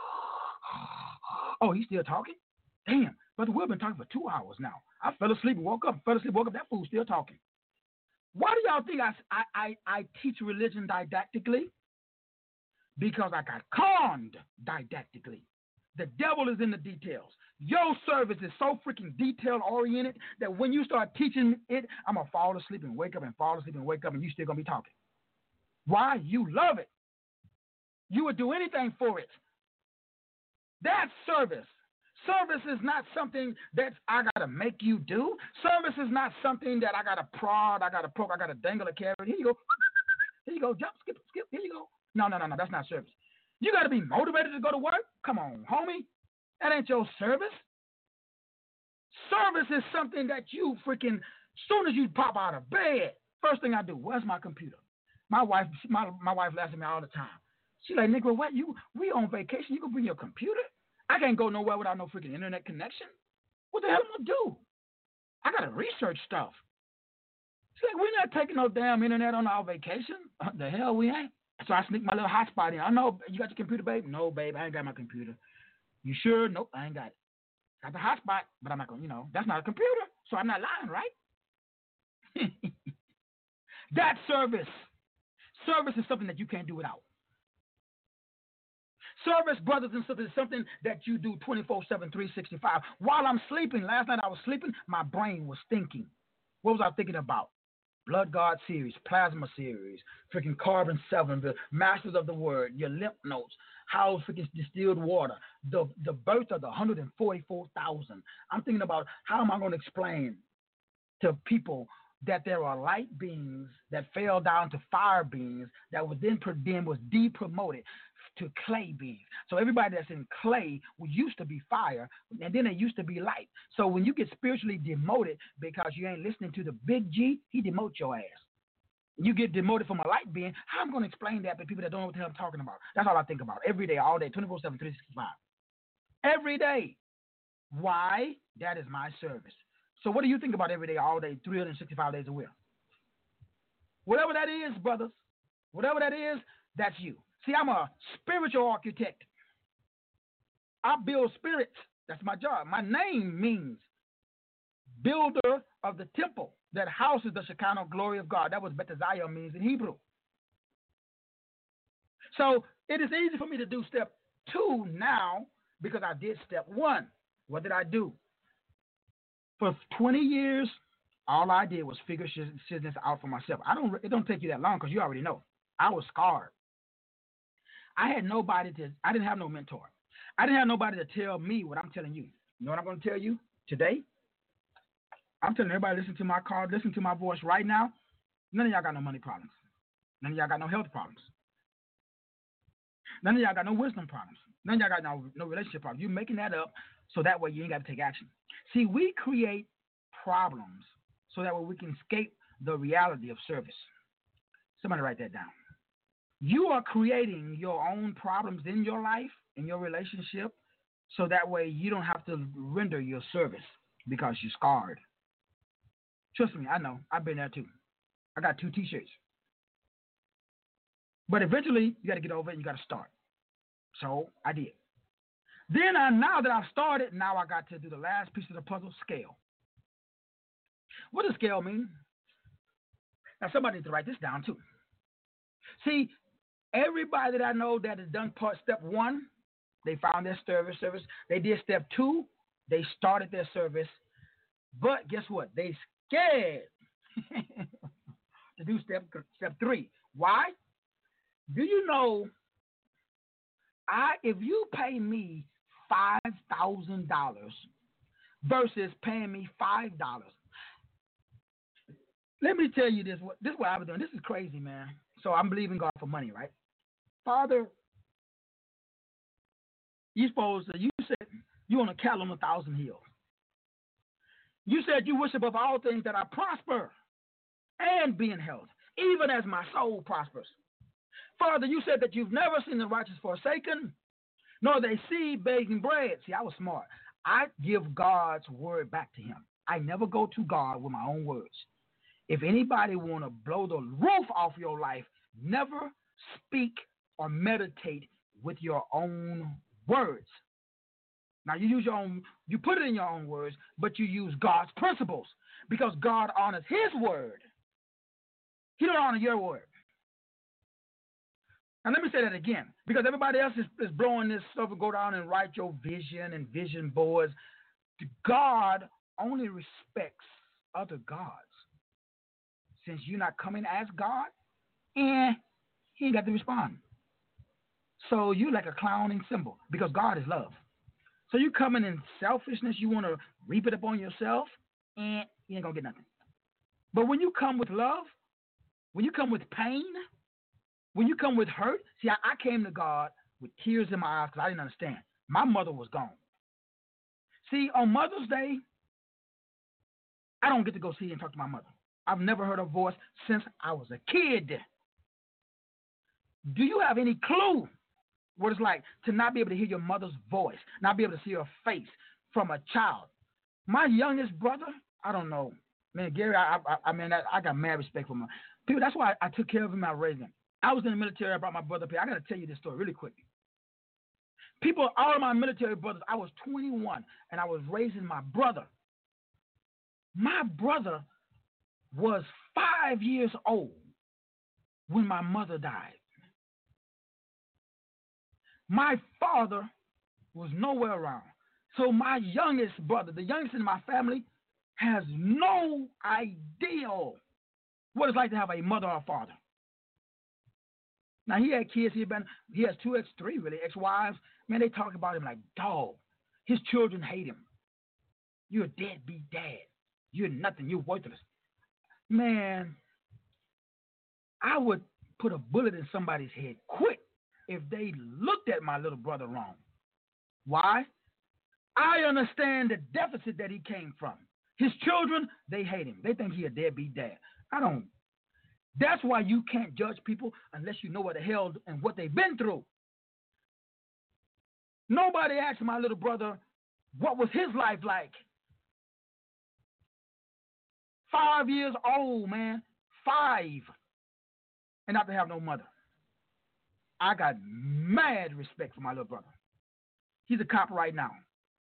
oh, he's still talking? Damn, Brother Will been talking for 2 hours now. I fell asleep and woke up. That fool's still talking. Why do y'all think I teach religion didactically? Because I got conned didactically. The devil is in the details. Your service is so freaking detail-oriented that when you start teaching it, I'm going to fall asleep and wake up and fall asleep and wake up, and you still going to be talking. Why? You love it. You would do anything for it. That's service. Service is not something that I got to make you do. Service is not something that I got to prod, I got to poke, I got to dangle a carrot. Here you go. Here you go. Jump, skip. Here you go. No. That's not service. You got to be motivated to go to work? Come on, homie. That ain't your service. Service is something that you freaking, soon as you pop out of bed, first thing I do, where's my computer? My wife laughs at me all the time. She's like, nigga, what? We on vacation. You can bring your computer? I can't go nowhere without no freaking internet connection. What the hell am I going to do? I got to research stuff. She's like, we're not taking no damn internet on our vacation. The hell we ain't. So I sneak my little hotspot in. I know, you got your computer, babe? No, babe, I ain't got my computer. You sure? Nope, I ain't got it. Got the hotspot, but I'm not going to, that's not a computer, so I'm not lying, right? That's service. Service is something that you can't do without. Service, brothers and sisters, is something that you do 24/7, 365. While I'm sleeping, last night I was sleeping, my brain was thinking. What was I thinking about? Blood God series, Plasma series, freaking Carbon 7, the Masters of the Word, your lymph nodes, how freaking distilled water, the birth of the 144,000. I'm thinking about how am I going to explain to people that there are light beings that fell down to fire beings that was then was depromoted to clay beings. So everybody that's in clay used to be fire, and then it used to be light. So when you get spiritually demoted because you ain't listening to the big G, he demotes your ass. You get demoted from a light being. How am I going to explain that to people that don't know what the hell I'm talking about? That's all I think about. Every day, all day, 24/7, 365. Every day. Why? That is my service. So what do you think about every day, all day, 365 days a week? Whatever that is, brothers, whatever that is, that's you. See, I'm a spiritual architect. I build spirits. That's my job. My name means builder of the temple that houses the Shekinah glory of God. That was Bethesda means in Hebrew. So it is easy for me to do step 2 now because I did step 1. What did I do? For 20 years, all I did was figure this out for myself. It don't take you that long because you already know. I was scarred. I didn't have no mentor. I didn't have nobody to tell me what I'm telling you. You know what I'm going to tell you today? I'm telling everybody, listen to my card, listen to my voice right now. None of y'all got no money problems. None of y'all got no health problems. None of y'all got no wisdom problems. None of y'all got no relationship problems. You're making that up so that way you ain't got to take action. See, we create problems so that way we can escape the reality of service. Somebody write that down. You are creating your own problems in your life, in your relationship, so that way you don't have to render your service because you're scarred. Trust me, I know. I've been there too. I got 2 T-shirts. But eventually, you got to get over it and you got to start. So I did. Then now that I've started, now I got to do the last piece of the puzzle, scale. What does scale mean? Now somebody needs to write this down too. See, everybody that I know that has done step 1, they found their service. They did step 2, they started their service. But guess what? They scared to do step 3. Why? Do you know, if you pay me $5,000 versus paying me $5, let me tell you this. This is what I've been doing. This is crazy, man. So I'm believing God for money, right? Father, you said you on a cattle on 1,000 hills. You said you wish above all things that I prosper and be in health, even as my soul prospers. Father, you said that you've never seen the righteous forsaken, nor they see baking bread. See, I was smart. I give God's word back to him. I never go to God with my own words. If anybody want to blow the roof off your life, never speak or meditate with your own words. Now you use your own, you put it in your own words, but you use God's principles because God honors his word. He don't honor your word. Now let me say that again, because everybody else is blowing this stuff and go down and write your vision and vision boards. God only respects other gods. Since you're not coming as God, he ain't got to respond. So you like a clowning symbol because God is love. So you coming in selfishness, you want to reap it upon yourself, you ain't going to get nothing. But when you come with love, when you come with pain, when you come with hurt, see, I came to God with tears in my eyes because I didn't understand. My mother was gone. See, on Mother's Day, I don't get to go see and talk to my mother. I've never heard her voice since I was a kid. Do you have any clue what it's like to not be able to hear your mother's voice, not be able to see her face from a child? My youngest brother, I don't know. Man, Gary, I got mad respect for my people. That's why I took care of him and I raised him. I was in the military. I brought my brother up here. I got to tell you this story really quick. People, all of my military brothers, I was 21 and I was raising my brother. My brother was 5 years old when my mother died. My father was nowhere around. So my youngest brother, the youngest in my family, has no idea what it's like to have a mother or father. Now, he had kids. He has three ex-wives. Man, they talk about him like dog. His children hate him. You're a deadbeat dad. You're nothing. You're worthless. Man, I would put a bullet in somebody's head quick if they looked at my little brother wrong. Why? I understand the deficit that he came from. His children, they hate him. They think he a deadbeat dad. I don't. That's why you can't judge people unless you know what the hell and what they've been through. Nobody asked my little brother what was his life like. 5 years old, man. 5. And not to have no mother. I got mad respect for my little brother. He's a cop right now.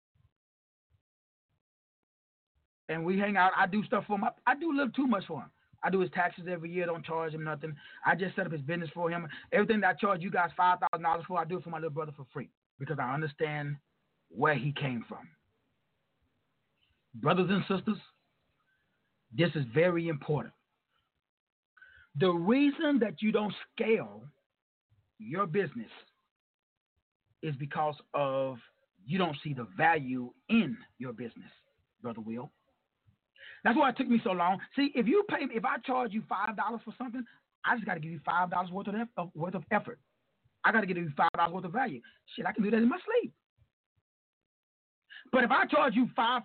And we hang out. I do stuff for him. I do a little too much for him. I do his taxes every year. Don't charge him nothing. I just set up his business for him. Everything that I charge you guys $5,000 for, I do it for my little brother for free because I understand where he came from. Brothers and sisters, this is very important. The reason that you don't scale your business is because of you don't see the value in your business, Brother Will. That's why it took me so long. See, if I charge you $5 for something, I just got to give you $5 worth of effort. I got to give you $5 worth of value. Shit, I can do that in my sleep. But if I charge you $5,000,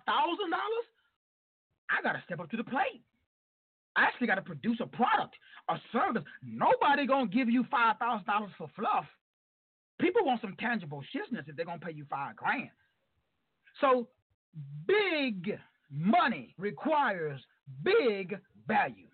I got to step up to the plate. I actually got to produce a product, a service. Nobody going to give you $5,000 for fluff. People want some tangible shizness if they're going to pay you $5,000. So big money requires big value.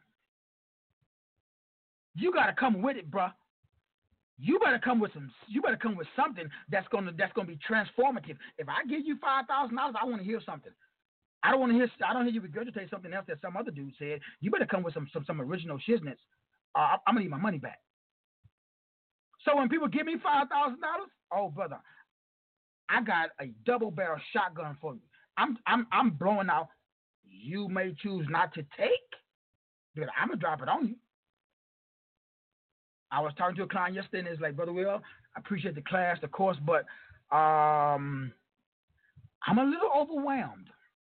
You got to come with it, bruh. You better come with something that's gonna be transformative. If I give you $5,000, I want to hear something. I don't hear you regurgitate something else that some other dude said. You better come with some original shizness. I'm gonna need my money back. So when people give me $5,000, oh brother, I got a double barrel shotgun for you. I'm blowing out. You may choose not to take, but I'm gonna drop it on you. I was talking to a client yesterday, and it's like, Brother Will, I appreciate the class, the course, but I'm a little overwhelmed.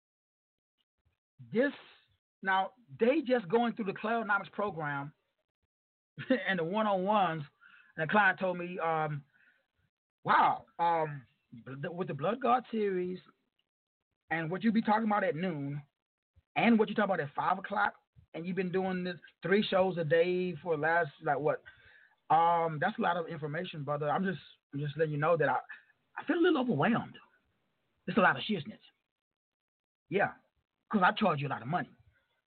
Now, they just going through the Cloudnomics program and the one-on-ones, and the client told me, wow, with the Blood God series and what you be talking about at noon and what you talk about at 5 o'clock, and you've been doing this 3 shows a day for the last, that's a lot of information, brother. I'm just letting you know that I feel a little overwhelmed. It's a lot of shizness. Yeah, because I charge you a lot of money.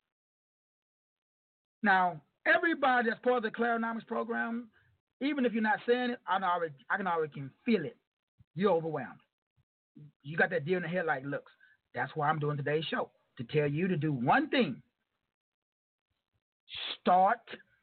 Now, everybody that's part of the Clarinomics program, even if you're not saying it, I can already can feel it. You're overwhelmed. You got that deer in the headlight looks. That's why I'm doing today's show, to tell you to do one thing. Start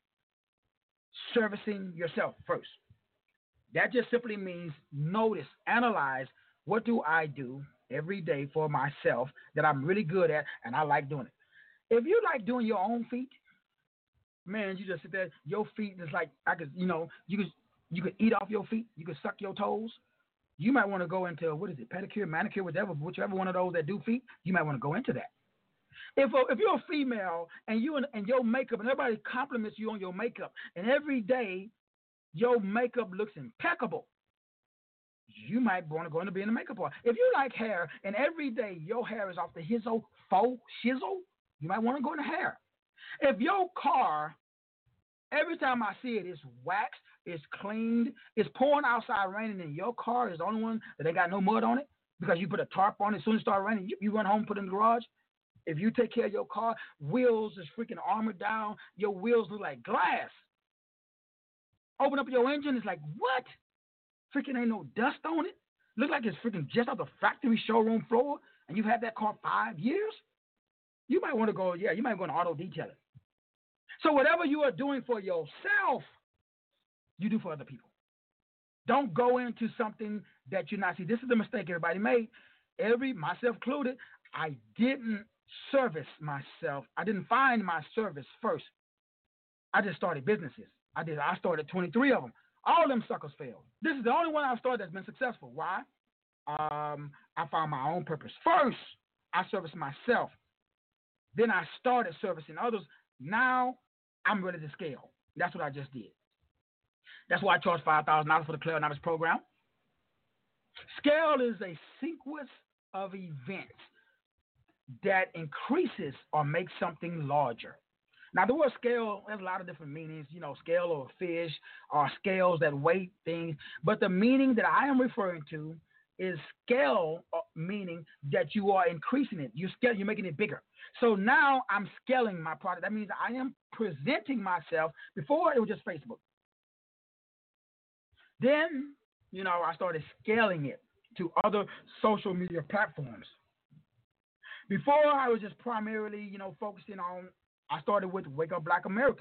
servicing yourself first. That just simply means notice, analyze, what do I do every day for myself that I'm really good at and I like doing it. If you like doing your own feet, man, you just sit there, your feet is like, you could eat off your feet, you could suck your toes. You might want to go into, pedicure, manicure, whichever one of those that do feet, you might want to go into that. If you're a female and your makeup, and everybody compliments you on your makeup, and every day your makeup looks impeccable, you might want to go into being a makeup artist. If you like hair, and every day your hair is off the faux shizzle, you might want to go into hair. If your car, every time I see it, it's waxed, it's cleaned, it's pouring outside raining, and your car is the only one that ain't got no mud on it because you put a tarp on it. As soon as it starts raining, you run home, put it in the garage. If you take care of your car, wheels is freaking armored down, your wheels look like glass. Open up your engine, it's like, what? Freaking ain't no dust on it. Look like it's freaking just off the factory showroom floor, and you've had that car 5 years. You might want to go, you might go to auto detailing. So whatever you are doing for yourself, you do for other people. Don't go into something that you're not. See, this is the mistake everybody made. Myself included, I didn't service myself. I didn't find my service first. I just started businesses. I started 23 of them. All of them suckers failed. This is the only one I've started that's been successful. Why? I found my own purpose. First, I serviced myself. Then I started servicing others. Now I'm ready to scale. That's what I just did. That's why I charge $5,000 for the Clarinomics program. Scale is a sequence of events that increases or makes something larger. Now, the word scale has a lot of different meanings, scale of a fish or scales that weigh things. But the meaning that I am referring to is scale, meaning that you are increasing it. You're making it bigger. So now I'm scaling my product. That means I am presenting myself. Before, it was just Facebook. Then, I started scaling it to other social media platforms. Before, I was just primarily, focusing on, I started with Wake Up Black America.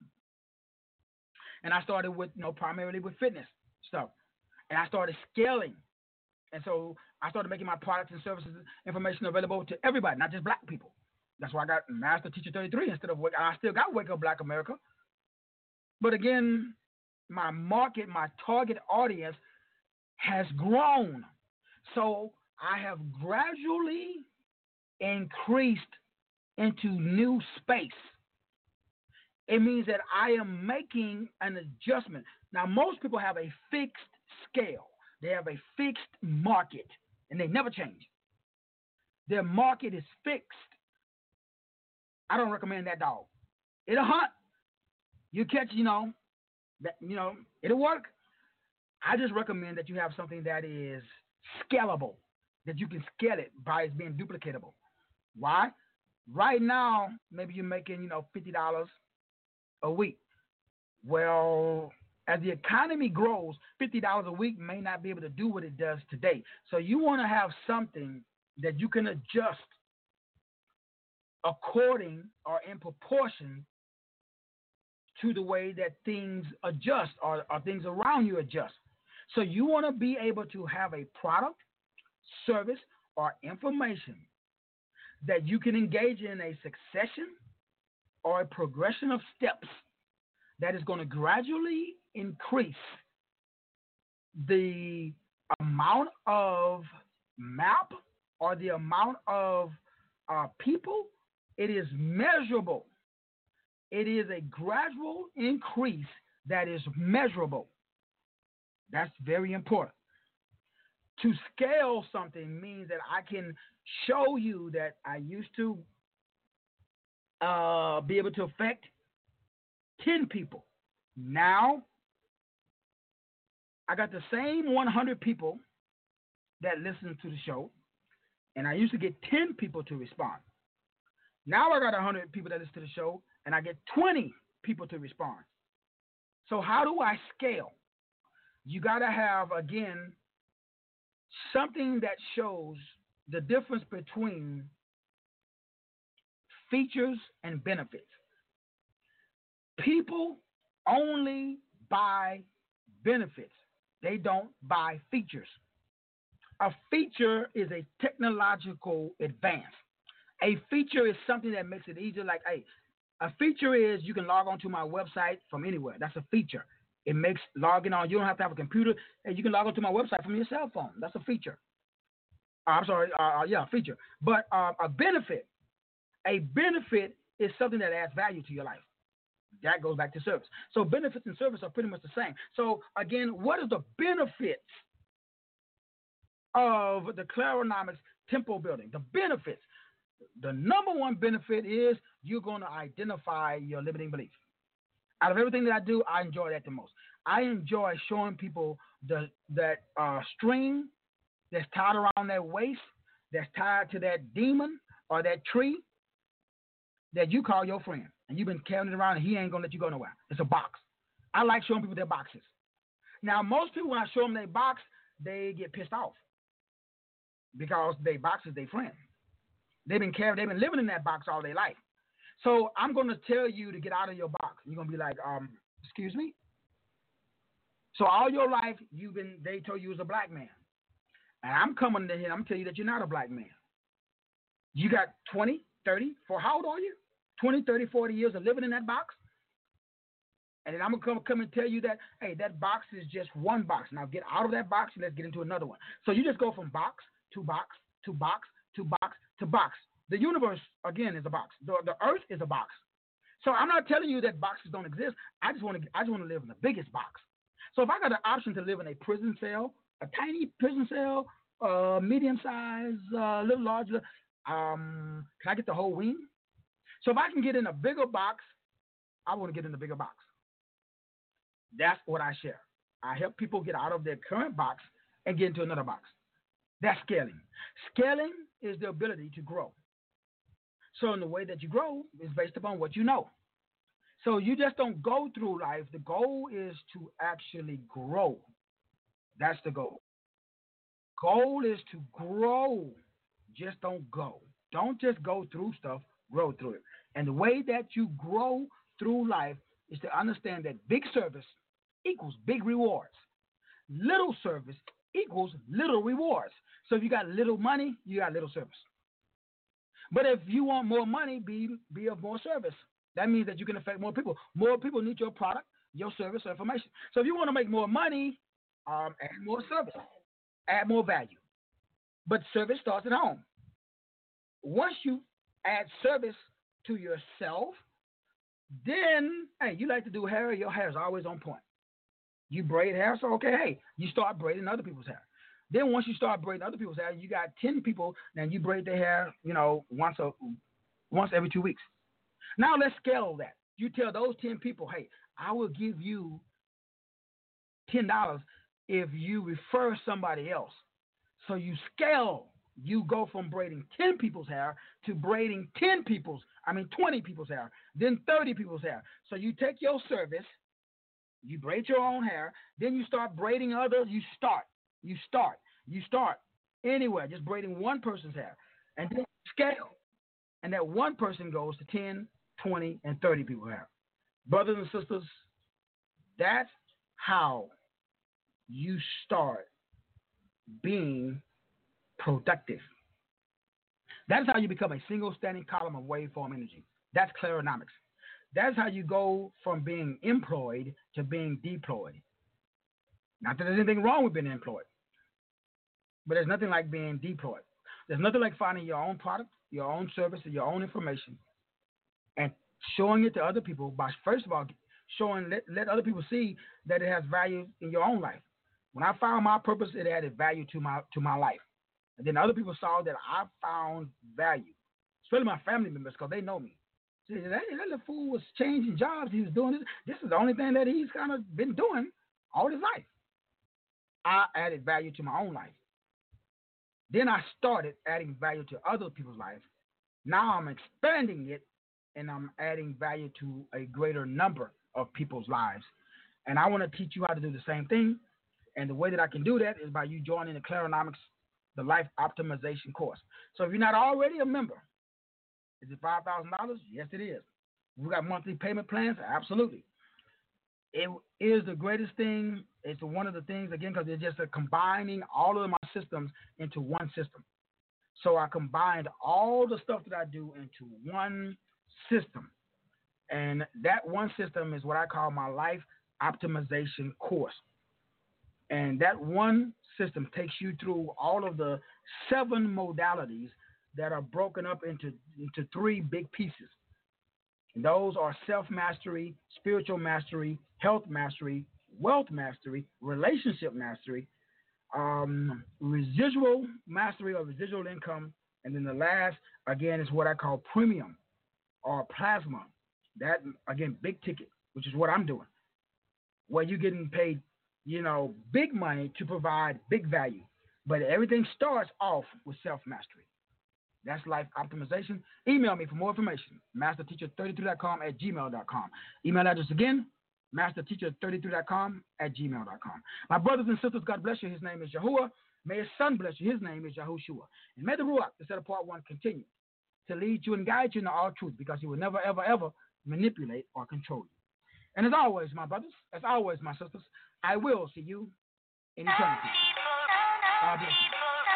And I started with, primarily with fitness stuff. And I started scaling. And so I started making my products and services information available to everybody, not just black people. That's why I got Master Teacher 33 instead of I still got Wake Up Black America. But again, my market, my target audience has grown. So I have gradually increased into new space. It means that I am making an adjustment. Now, most people have a fixed scale. They have a fixed market, and they never change. Their market is fixed. I don't recommend that dog. It'll hunt. You catch, it'll work. I just recommend that you have something that is scalable, that you can scale it by it being duplicatable. Why? Right now, maybe you're making, $50 a week. Well, as the economy grows, $50 a week may not be able to do what it does today. So you want to have something that you can adjust according or in proportion to the way that things adjust or things around you adjust. So you want to be able to have a product, service, or information that you can engage in a succession or a progression of steps that is going to gradually increase the amount of map or the amount of people. It is measurable. It is a gradual increase that is measurable. That's very important. To scale something means that I can show you that I used to be able to affect 10 people. Now, I got the same 100 people that listen to the show, and I used to get 10 people to respond. Now I got 100 people that listen to the show, and I get 20 people to respond. So how do I scale? You got to have, again, something that shows the difference between features and benefits. People only buy benefits. They don't buy features. A feature is a technological advance. A feature is something that makes it easier. Like, hey, a feature is you can log on to my website from anywhere. That's a feature. It makes logging on. You don't have to have a computer. Hey, you can log on to my website from your cell phone. That's a feature. I'm sorry. Yeah, feature. But a benefit is something that adds value to your life. That goes back to service. So benefits and service are pretty much the same. So again, what is the benefits of the Claronomics tempo building? The benefits. The number one benefit is you're going to identify your limiting beliefs. Out of everything that I do, I enjoy that the most. I enjoy showing people that string that's tied around their waist, that's tied to that demon or that tree that you call your friend. And you've been carrying it around and he ain't going to let you go nowhere. It's a box. I like showing people their boxes. Now, most people, when I show them their box, they get pissed off because their box is their friend. They've been living in that box all their life. So I'm going to tell you to get out of your box. You're going to be like, excuse me? So all your life, they told you was a black man. And I'm coming to here, I'm telling you that you're not a black man. You got 20, 30, how old are you? 20, 30, 40 years of living in that box? And then I'm going to come and tell you that, hey, that box is just one box. Now get out of that box and let's get into another one. So you just go from box to box to box to box to box. The universe, again, is a box. The earth is a box. So I'm not telling you that boxes don't exist. I just want to live in the biggest box. So if I got the option to live in a prison cell, a tiny prison cell, medium size, a little larger, can I get the whole wing? So if I can get in a bigger box, I want to get in the bigger box. That's what I share. I help people get out of their current box and get into another box. That's scaling. Scaling is the ability to grow. So in the way that you grow is based upon what you know. So you just don't go through life. The goal is to actually grow. That's the goal. Goal is to grow. Just don't go. Don't just go through stuff, grow through it. And the way that you grow through life is to understand that big service equals big rewards. Little service equals little rewards. So if you got little money, you got little service. But if you want more money, be of more service. That means that you can affect more people. More people need your product, your service, or information. So if you want to make more money, add more service, add more value. But service starts at home. Once you add service to yourself, then, hey, you like to do hair, your hair is always on point. You braid hair, so okay, hey, you start braiding other people's hair. Then once you start braiding other people's hair, you got 10 people, and you braid their hair, once every 2 weeks. Now let's scale that. You tell those 10 people, hey, I will give you $10 if you refer somebody else. So you scale. You go from braiding 10 people's hair to braiding 20 people's hair, then 30 people's hair. So you take your service, you braid your own hair, then you start braiding others. You start anywhere, just braiding one person's hair, and then scale. And that one person goes to 10, 20, and 30 people's hair. Brothers and sisters, that's how you start being productive. That's how you become a single standing column of waveform energy. That's Claronomics. That's how you go from being employed to being deployed. Not that there's anything wrong with being employed, but there's nothing like being deployed. There's nothing like finding your own product, your own service, and your own information and showing it to other people by, first of all, let other people see that it has value in your own life. When I found my purpose, it added value to my life. And then other people saw that I found value, especially my family members, because they know me. See, that little fool was changing jobs. He was doing this. This is the only thing that he's kind of been doing all his life. I added value to my own life. Then I started adding value to other people's lives. Now I'm expanding it, and I'm adding value to a greater number of people's lives. And I want to teach you how to do the same thing. And the way that I can do that is by you joining the Claronomics, the Life Optimization course. So if you're not already a member, is it $5,000? Yes, it is. We got monthly payment plans? Absolutely. It is the greatest thing. It's one of the things, again, because it's just combining all of my systems into one system. So I combined all the stuff that I do into one system. And that one system is what I call my Life Optimization course. And that one system takes you through all of the 7 modalities that are broken up into 3 big pieces. And those are self-mastery, spiritual mastery, health mastery, wealth mastery, relationship mastery, residual mastery or residual income, and then the last, again, is what I call premium or plasma. That, again, big ticket, which is what I'm doing, where you're getting paid, big money to provide big value. But everything starts off with self-mastery. That's Life Optimization. Email me for more information, masterteacher33.com@gmail.com. Email address again, masterteacher33.com@gmail.com. My brothers and sisters, God bless you. His name is Yahuwah. May his son bless you. His name is Yahushua. And may the Ruach, the set apart one, continue to lead you and guide you into all truth, because he will never, ever, ever manipulate or control you. And as always, my brothers, as always, my sisters, I will see you in eternity. God bless you.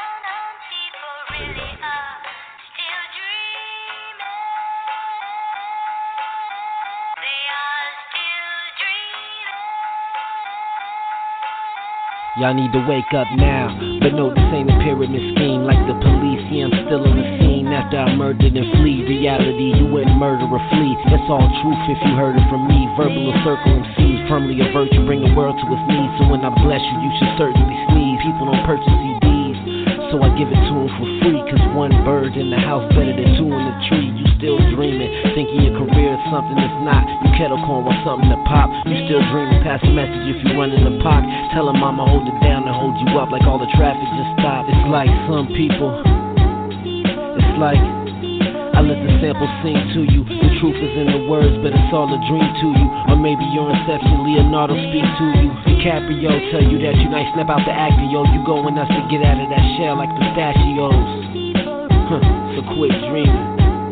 Y'all need to wake up now, but no, this ain't a pyramid scheme. Like the police, yeah, I'm still on the scene. After I murdered and flee, reality, you wouldn't murder or flee. That's all truth if you heard it from me. Verbal or circle MCs, firmly avert you, bring the world to its knees. So when I bless you, you should certainly sneeze. People don't purchase CDs, so I give it to them for free. Cause one bird in the house better than 2 in the tree. You still dreaming, thinking your career is something that's not. You kettle corn want something to pop. You still dreaming, pass a message if you run in the park. Tell them mama hold it down and hold you up like all the traffic just stopped. It's like some people, it's like I let the sample sing to you. The truth is in the words, but it's all a dream to you. Or maybe your inception, Leonardo speak to you. DiCaprio tell you that you nice, snap out the acting, yo. You going us to get out of that shell like pistachios. So quit dreaming.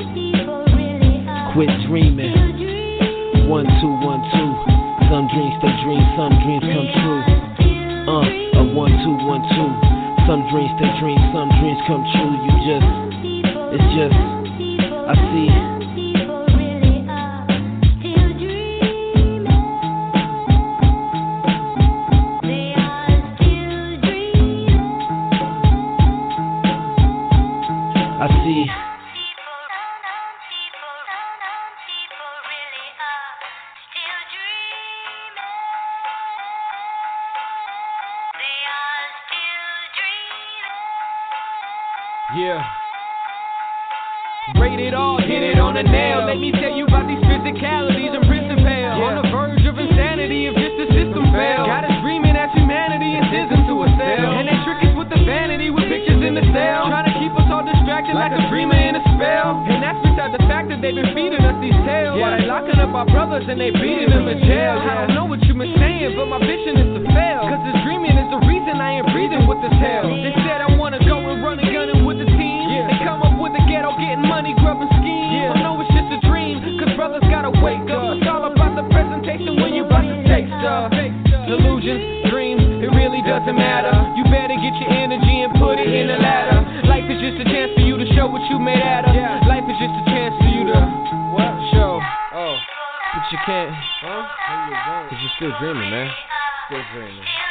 Quit dreaming. 1, 2, 1, 2. Some dreams stay dreams, some dreams come true. A 1, 2, 1, 2. Some dreams stay dreams, some dreams come true. It's just, I see. I see. Yeah. Rated R, hit it on the nail. Let me tell you about these physicalities and principles. On the verge of insanity if just the system fails. Got us dreaming as humanity and isn't to a cell. And they trick us with the vanity with pictures in the cell. Trying to keep us all distracted like a dreamer in a spell. And that's besides the fact that they've been feeding us these tales. While they locking up our brothers and they beating them in jail. I don't know what you've been saying, but my vision is to fail. Cause this dreaming is the reason I ain't breathing with this hell. They said I wanna go and run and gunning with the team. They come up with the ghetto, getting money, grubbing schemes. I know it's just a dream, cause brothers gotta wake up. It's all about the presentation when you about to take stuff. Delusions, dreams, it really doesn't matter. You better get your energy and put it in the ladder. Life is just a chance for you to show what you made out of. Life is just a chance for you to show. Oh, but you can't, cause you're still dreaming, man. Still dreaming.